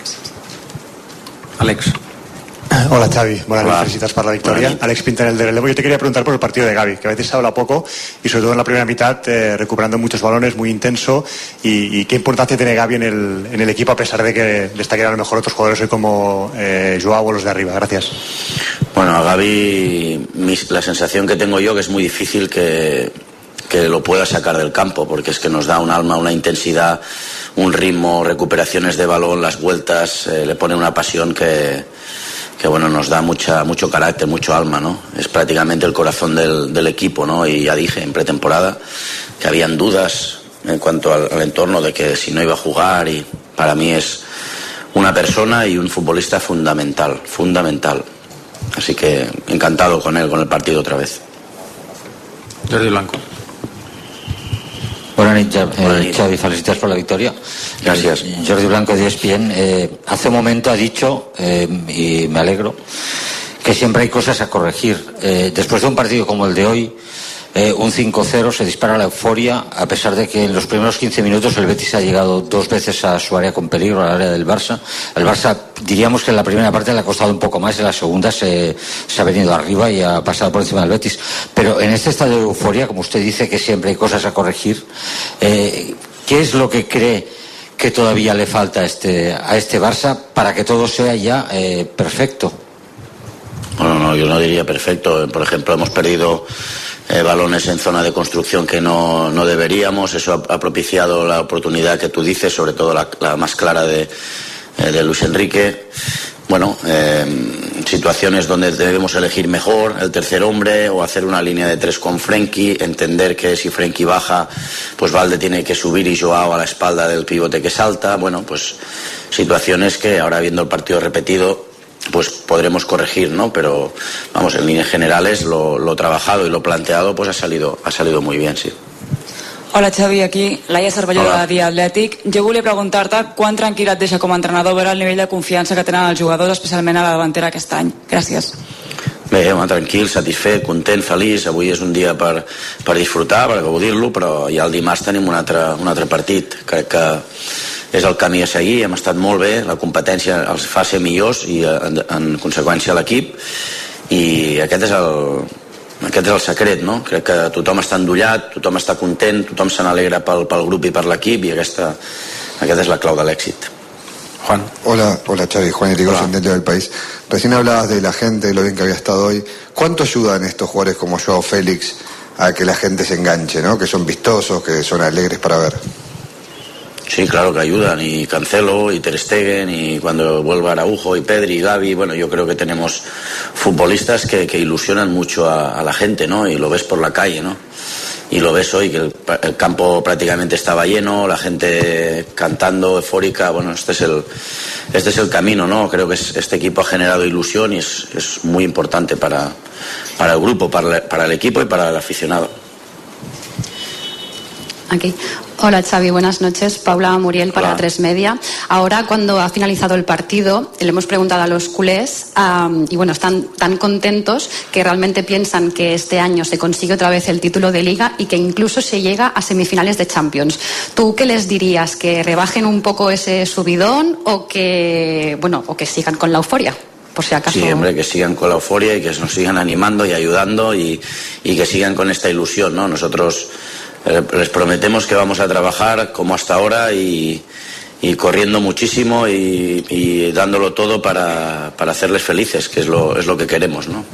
Alex. Hola Xavi, buenas noches, felicitas por la victoria. Alex Pintanel de Relevo. Yo te quería preguntar por el partido de Gavi, que a veces se habla poco y sobre todo en la primera mitad recuperando muchos balones, muy intenso. Y qué importancia tiene Gavi en el equipo a pesar de que destacan a lo mejor otros jugadores hoy como Joao o los de arriba. Gracias. Bueno, a Gavi la sensación que tengo yo que es muy difícil que lo pueda sacar del campo, porque es que nos da un alma, una intensidad, un ritmo, recuperaciones de balón, las vueltas, le pone una pasión que bueno, nos da mucho carácter, mucho alma, ¿no? Es prácticamente el corazón del equipo, ¿no? Y ya dije en pretemporada que habían dudas en cuanto al entorno de que si no iba a jugar, y para mí es una persona y un futbolista fundamental. Así que encantado con él, con el partido otra vez. Jordi Blanco. Bona Buenas noches, Xavi, felicidades por la victoria. Gracias. Jordi Blanco de ESPN hace un momento ha dicho, y me alegro, que siempre hay cosas a corregir. Después de un partido como el de hoy, un 5-0, se dispara la euforia, a pesar de que en los primeros 15 minutos el Betis ha llegado 2 veces a su área con peligro, al área del Barça. El Barça, diríamos que en la primera parte le ha costado un poco más, en la segunda se ha venido arriba y ha pasado por encima del Betis. Pero en este estado de euforia, como usted dice que siempre hay cosas a corregir, ¿qué es lo que cree que todavía le falta a este Barça para que todo sea ya perfecto? Bueno, no, yo no diría perfecto. Por ejemplo, hemos perdido balones en zona de construcción que no deberíamos. Eso ha propiciado la oportunidad que tú dices, sobre todo la más clara de Luis Enrique. Bueno, situaciones donde debemos elegir mejor el tercer hombre o hacer una línea de 3 con Frenkie, entender que si Frenkie baja, pues Valde tiene que subir y Joao a la espalda del pivote que salta. Bueno, pues situaciones que ahora viendo el partido repetido pues podremos corregir, ¿no? Pero vamos, en líneas generales lo trabajado y lo planteado pues ha salido muy bien, sí. Hola Xavi, aquí Laia Cervelló de The Athletic. Jo volia preguntar-te quan tranquil et deixa com a entrenador veure el nivell de confiança que tenen els jugadors, especialment a la davantera aquest any. Gràcies. Bé, tranquil, satisfet, content, feliç. Avui és un dia per disfrutar, per gaudir-lo, però ja el dimarts tenim un altre partit. Crec que és el camí a seguir, hem estat molt bé, la competència els fa ser millors i en conseqüència l'equip, i aquest és el secret, no? Crec que tothom està endollat, tothom està content, tothom se n'alegra pel grup i per l'equip, i aquesta és la clau de l'èxit. Juan. Hola Xavi, Juan Irigoyen del Diario del País. Recién hablabas de la gente, de lo bien que había estado hoy. ¿Cuánto ayudan estos jugadores como Joao Félix a que la gente se enganche, ¿no? Que son vistosos, que son alegres para ver? Sí, claro que ayudan, y Cancelo, y Ter Stegen, y cuando vuelva Araujo, y Pedri, y Gavi. Bueno, yo creo que tenemos futbolistas que ilusionan mucho a la gente, ¿no? Y lo ves por la calle, ¿no? Y lo ves hoy, que el campo prácticamente estaba lleno, la gente cantando, eufórica. Bueno, este es el camino, ¿no? Creo que este equipo ha generado ilusión y es muy importante para el grupo, para el equipo y para el aficionado. Aquí. Hola Xavi, buenas noches. Paula Muriel para A3 Media. Ahora, cuando ha finalizado el partido, le hemos preguntado a los culés y bueno, están tan contentos que realmente piensan que este año se consigue otra vez el título de Liga y que incluso se llega a semifinales de Champions. ¿Tú qué les dirías? ¿Que rebajen un poco ese subidón o que sigan con la euforia? Por si acaso. Sí, hombre, que sigan con la euforia y que nos sigan animando y ayudando y que sigan con esta ilusión, ¿no? Nosotros les prometemos que vamos a trabajar como hasta ahora y corriendo muchísimo y dándolo todo para hacerles felices, que es lo que queremos, ¿no?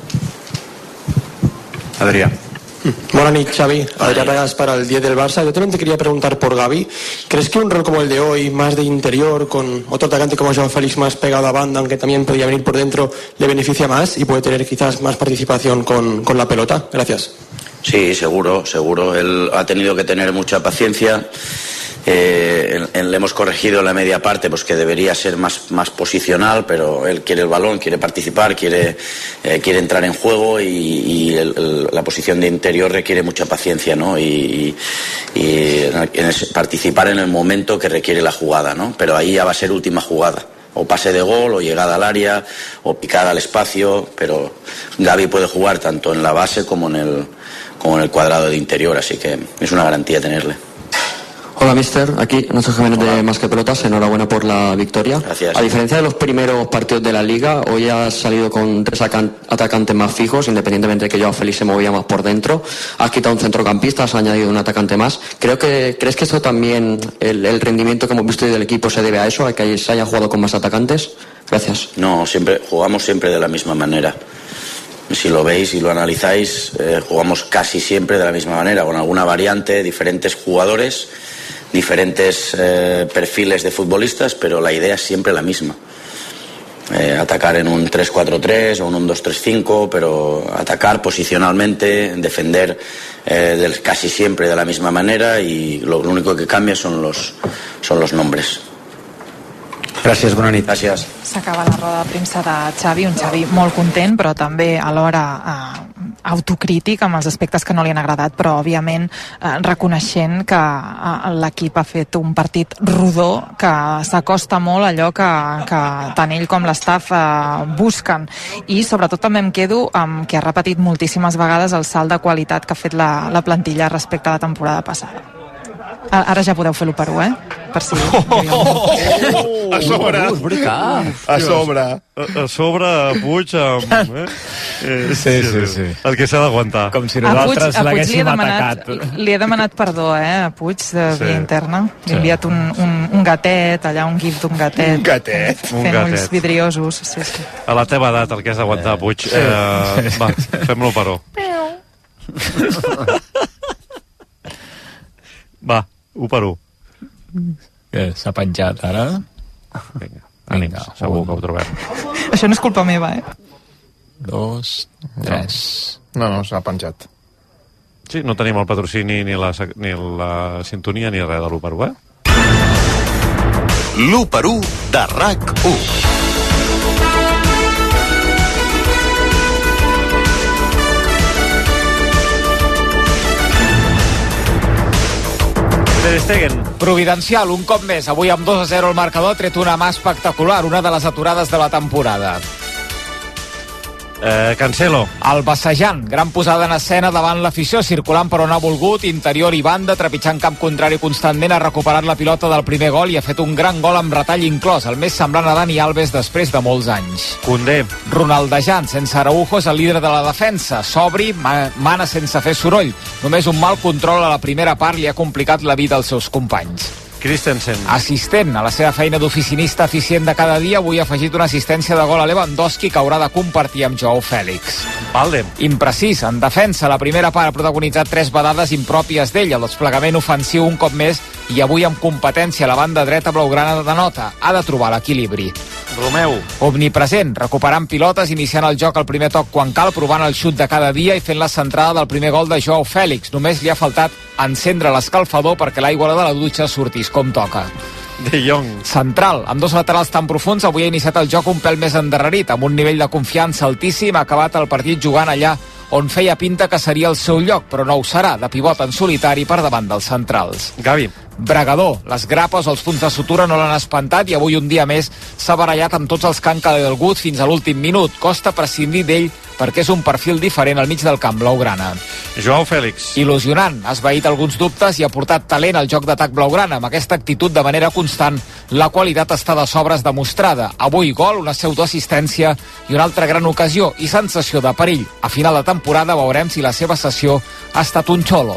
Adrián. Buenas noches, Xavi. Adrián Ragas para el 10 del Barça. Yo también te quería preguntar por Gavi. ¿Crees que un rol como el de hoy, más de interior, con otro atacante como Joao Félix más pegado a banda, aunque también podría venir por dentro, le beneficia más y puede tener quizás más participación con la pelota? Gracias. Sí, seguro. Él ha tenido que tener mucha paciencia. Le hemos corregido en la media parte, pues que debería ser más posicional, pero él quiere el balón, quiere participar, quiere entrar en juego y la posición de interior requiere mucha paciencia, ¿no? Y participar en el momento que requiere la jugada, ¿no? Pero ahí ya va a ser última jugada. O pase de gol, o llegada al área, o picada al espacio, pero Gavi puede jugar tanto en la base como en el cuadrado de interior, así que es una garantía tenerle. Hola, mister. Aquí Nacho Jiménez de Más que Pelotas. Enhorabuena por la victoria. Gracias. A diferencia de los primeros partidos de la Liga, hoy has salido con 3 atacantes más fijos, independientemente de que Joao Félix se movía más por dentro. Has quitado un centrocampista, has añadido un atacante más. ¿Crees que esto también, el rendimiento que hemos visto del equipo, se debe a eso, a que se haya jugado con más atacantes? Gracias. No, jugamos siempre de la misma manera. Si lo veis y lo analizáis, jugamos casi siempre de la misma manera, con alguna variante, diferentes jugadores, diferentes perfiles de futbolistas, pero la idea es siempre la misma. Atacar en un 3-4-3 o en un 2-3-5, pero atacar posicionalmente, defender casi siempre de la misma manera, y lo único que cambia son los nombres. Gràcies, bona nit. Gràcies. S'acaba la roda de premsa de Xavi, un Xavi molt content, però també alhora autocrític amb els aspectes que no li han agradat, però òbviament reconeixent que l'equip ha fet un partit rodó, que s'acosta molt a allò que tant ell com l'estaf busquen, i sobretot també em quedo amb que ha repetit moltíssimes vegades el salt de qualitat que ha fet la plantilla respecte a la temporada passada. Ara ja podeu fer l'1-1, per si... A sobre! A sobre! A sobre, Puig amb... Sí. El que s'ha d'aguantar. Com si nosaltres l'haguéssim atacat. Li he demanat perdó, a Puig, de via interna. Li he enviat un gatet, allà un gif d'un gatet. Un gatet. Fent ulls vidriosos. Sí. A la teva edat, el que has d'aguantar, Puig. Va, fem-lo per Va, 1-1. S'ha penjat ara? Vinga, ànims, segur que ho trobem. Això no és culpa meva, 2, 3. No, s'ha penjat. Sí, no tenim el patrocini ni la sintonia ni res de l'1-1, L'1-1 de RAC1. Ter Stegen. Providencial, un cop més, avui amb 2-0 el marcador, ha tret una mà espectacular, una de les aturades de la temporada. Cancelo. El bassejant, gran posada en escena davant l'afició, circulant per on ha volgut, interior i banda, trepitjant camp contrari constantment, ha recuperat la pilota del primer gol i ha fet un gran gol amb retall inclòs, el més semblant a Dani Alves després de molts anys. Koundé. Ronaldejant, sense Araujo, és el líder de la defensa, sobri, mana sense fer soroll. Només un mal control a la primera part li ha complicat la vida als seus companys. Christensen. Assistent a la seva feina d'oficinista eficient de cada dia, avui ha afegit una assistència de gol a Lewandowski que haurà de compartir amb Joao Fèlix. Valde. Imprecís, en defensa, la primera part ha protagonitzat 3 vedades impròpies d'ell, el desplegament ofensiu un cop més i avui amb competència a la banda dreta blaugrana de nota. Ha de trobar l'equilibri. Romeu. Omnipresent, recuperant pilotes, iniciant el joc al primer toc quan cal, provant el xut de cada dia i fent la centrada del primer gol de Joao Fèlix. Només li ha faltat encendre l'escalfador perquè l'aigua de la dutxa sortís com toca. De Jong. Central, amb 2 laterals tan profuns, avui ha iniciat el joc un pèl més endarrerit, amb un nivell de confiança altíssim, ha acabat el partit jugant allà on feia pinta que seria el seu lloc, però no ho serà, de pivot en solitari per davant dels centrals. Gavi. Bregador, les grapes o els punts de sutura no l'han espantat i avui un dia més s'ha barallat amb tots els que han calgut fins a l'últim minut. Costa prescindir d'ell perquè és un perfil diferent al mig del camp blaugrana. Joao Fèlix. Il·lusionant, ha esvaït alguns dubtes i ha portat talent al joc d'atac blaugrana. Amb aquesta actitud de manera constant, la qualitat està de sobres demostrada. Avui gol, una pseudoassistència i una altra gran ocasió i sensació de perill. A final de temporada veurem si la seva sessió ha estat un xollo,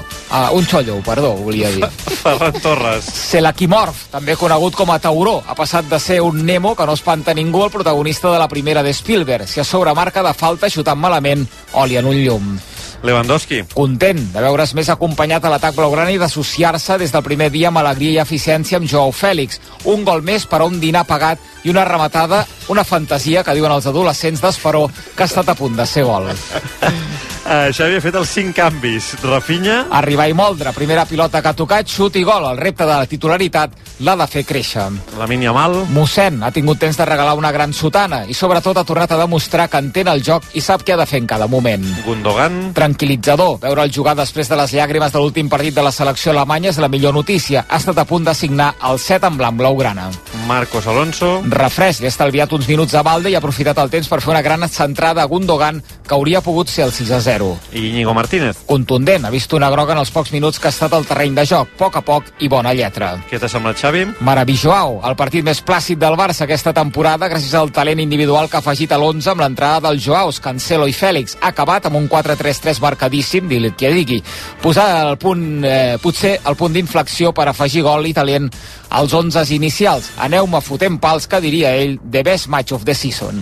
volia dir. Ferran Torres. Selakimorf, també conegut com a Tauró, ha passat de ser un Nemo que no espanta ningú al protagonista de la primera de Spielberg. Si a sobre marca de falta, xutant malament, oli en un llum. Lewandowski. Content de veure's més acompanyat a l'atac blaugrana i d'associar-se des del primer dia amb alegria i eficiència amb Joao Fèlix. Un gol més per a un dinar pagat i una rematada, una fantasia que diuen els adolescents d'Esperó que ha estat a punt de ser gol. Xavi ha fet els 5 canvis. Rafinha. Arribar i moldre, primera pilota que ha tocat, xut i gol. El repte de la titularitat l'ha de fer créixer. Lamine Yamal. Mossèn ha tingut temps de regalar una gran sotana i sobretot ha tornat a demostrar que entén el joc i sap què ha de fer en cada moment. Gundogan. Tranquil·litzador, veure'l jugar després de les llàgrimes de l'últim partit de la selecció alemanya és la millor notícia. Ha estat a punt de signar el 7 en blanc blaugrana. Marcos Alonso. Refresc, li ha estalviat uns minuts a Valde i ha aprofitat el temps per fer una gran centrada a Gundogan que hauria pogut ser el 6-0. I Íñigo Martínez. Contundent, ha vist una groga en els pocs minuts que ha estat al terreny de joc, poc a poc i bona lletra. Què t'ha semblat, Xavi? Maravilloau, el partit més plàcid del Barça aquesta temporada gràcies al talent individual que ha afegit a l'11 amb l'entrada dels Joaos, Cancelo i Fèlix. Ha acabat amb un 4-3-3 marcadíssim, digui qui digui. Posar el punt, potser el punt d'inflexió per afegir gol i talent als 11 inicials. Aneu-me fotent pals, que diria ell, the best match of the season.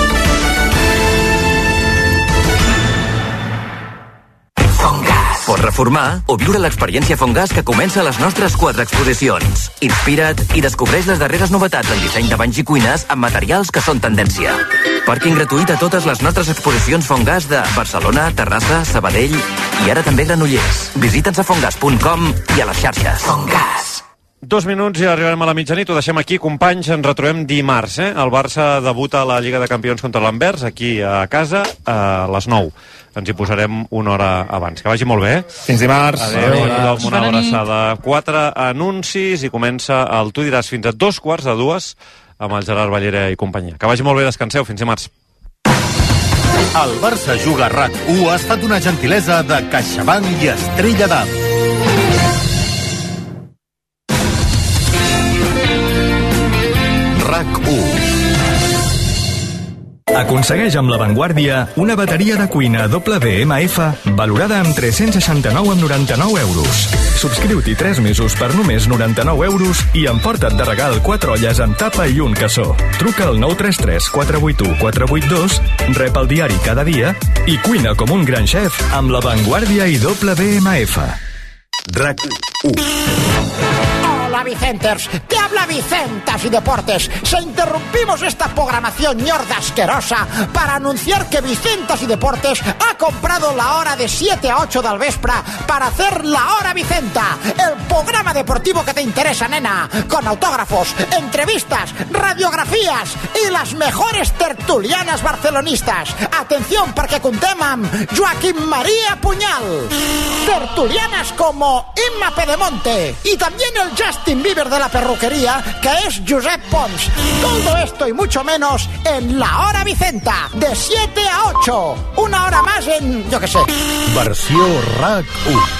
Fongas. Pots reformar o viure l'experiència Fongas que comença a les nostres 4 exposicions. Inspira't i descobreix les darreres novetats en disseny de banys i cuines amb materials que són tendència. Pàrquing gratuït a totes les nostres exposicions Fongas de Barcelona, Terrassa, Sabadell i ara també Granollers. Visita'ns a fongas.com i a les xarxes. Fongas. 2 minuts i arribarem a la mitjanit. Ho deixem aquí, companys. Ens retrobem dimarts. El Barça debuta a la Lliga de Campions contra l'Anvers, aquí a casa, a les 9. Ens hi posarem una hora abans. Que vagi molt bé. Fins dimarts. Adéu. Una abraçada. 4 anuncis i comença el Tu diràs fins a 2:45 amb el Gerard Ballera i companyia. Que vagi molt bé, descanseu. Fins dimarts. El Barça Juga a RAC1 ha estat una gentilesa de CaixaBank i Estrella d'Am. RAC1. Aconsegueix amb La Vanguardia una bateria de cuina WMF valorada amb 369,99 euros. Subscriu-t'hi 3 mesos per només 99 euros i emporta't de regal 4 olles amb tapa i un cassó. Truca al 933 481 482, rep el diari cada dia i cuina com un gran xef amb La Vanguardia i WMF. RAC1. Hola Vicenters, te habla Vicentas y Deportes. Se interrumpimos esta programación ñorda asquerosa para anunciar que Vicentas y Deportes ha comprado la hora de 7 a 8 del vespre para hacer la Hora Vicenta, el programa deportivo que te interesa, nena, con autógrafos, entrevistas, radiografías y las mejores tertulianas barcelonistas. Atención, porque contem amb Joaquín María Puñal, tertulianas como Inma Pedemonte y también el Justin Bieber de la perruquería, que es Josep Pons. Todo esto y mucho menos en la Hora Vicenta, de 7 a 8. Una hora más en, yo qué sé. Versió RAC1.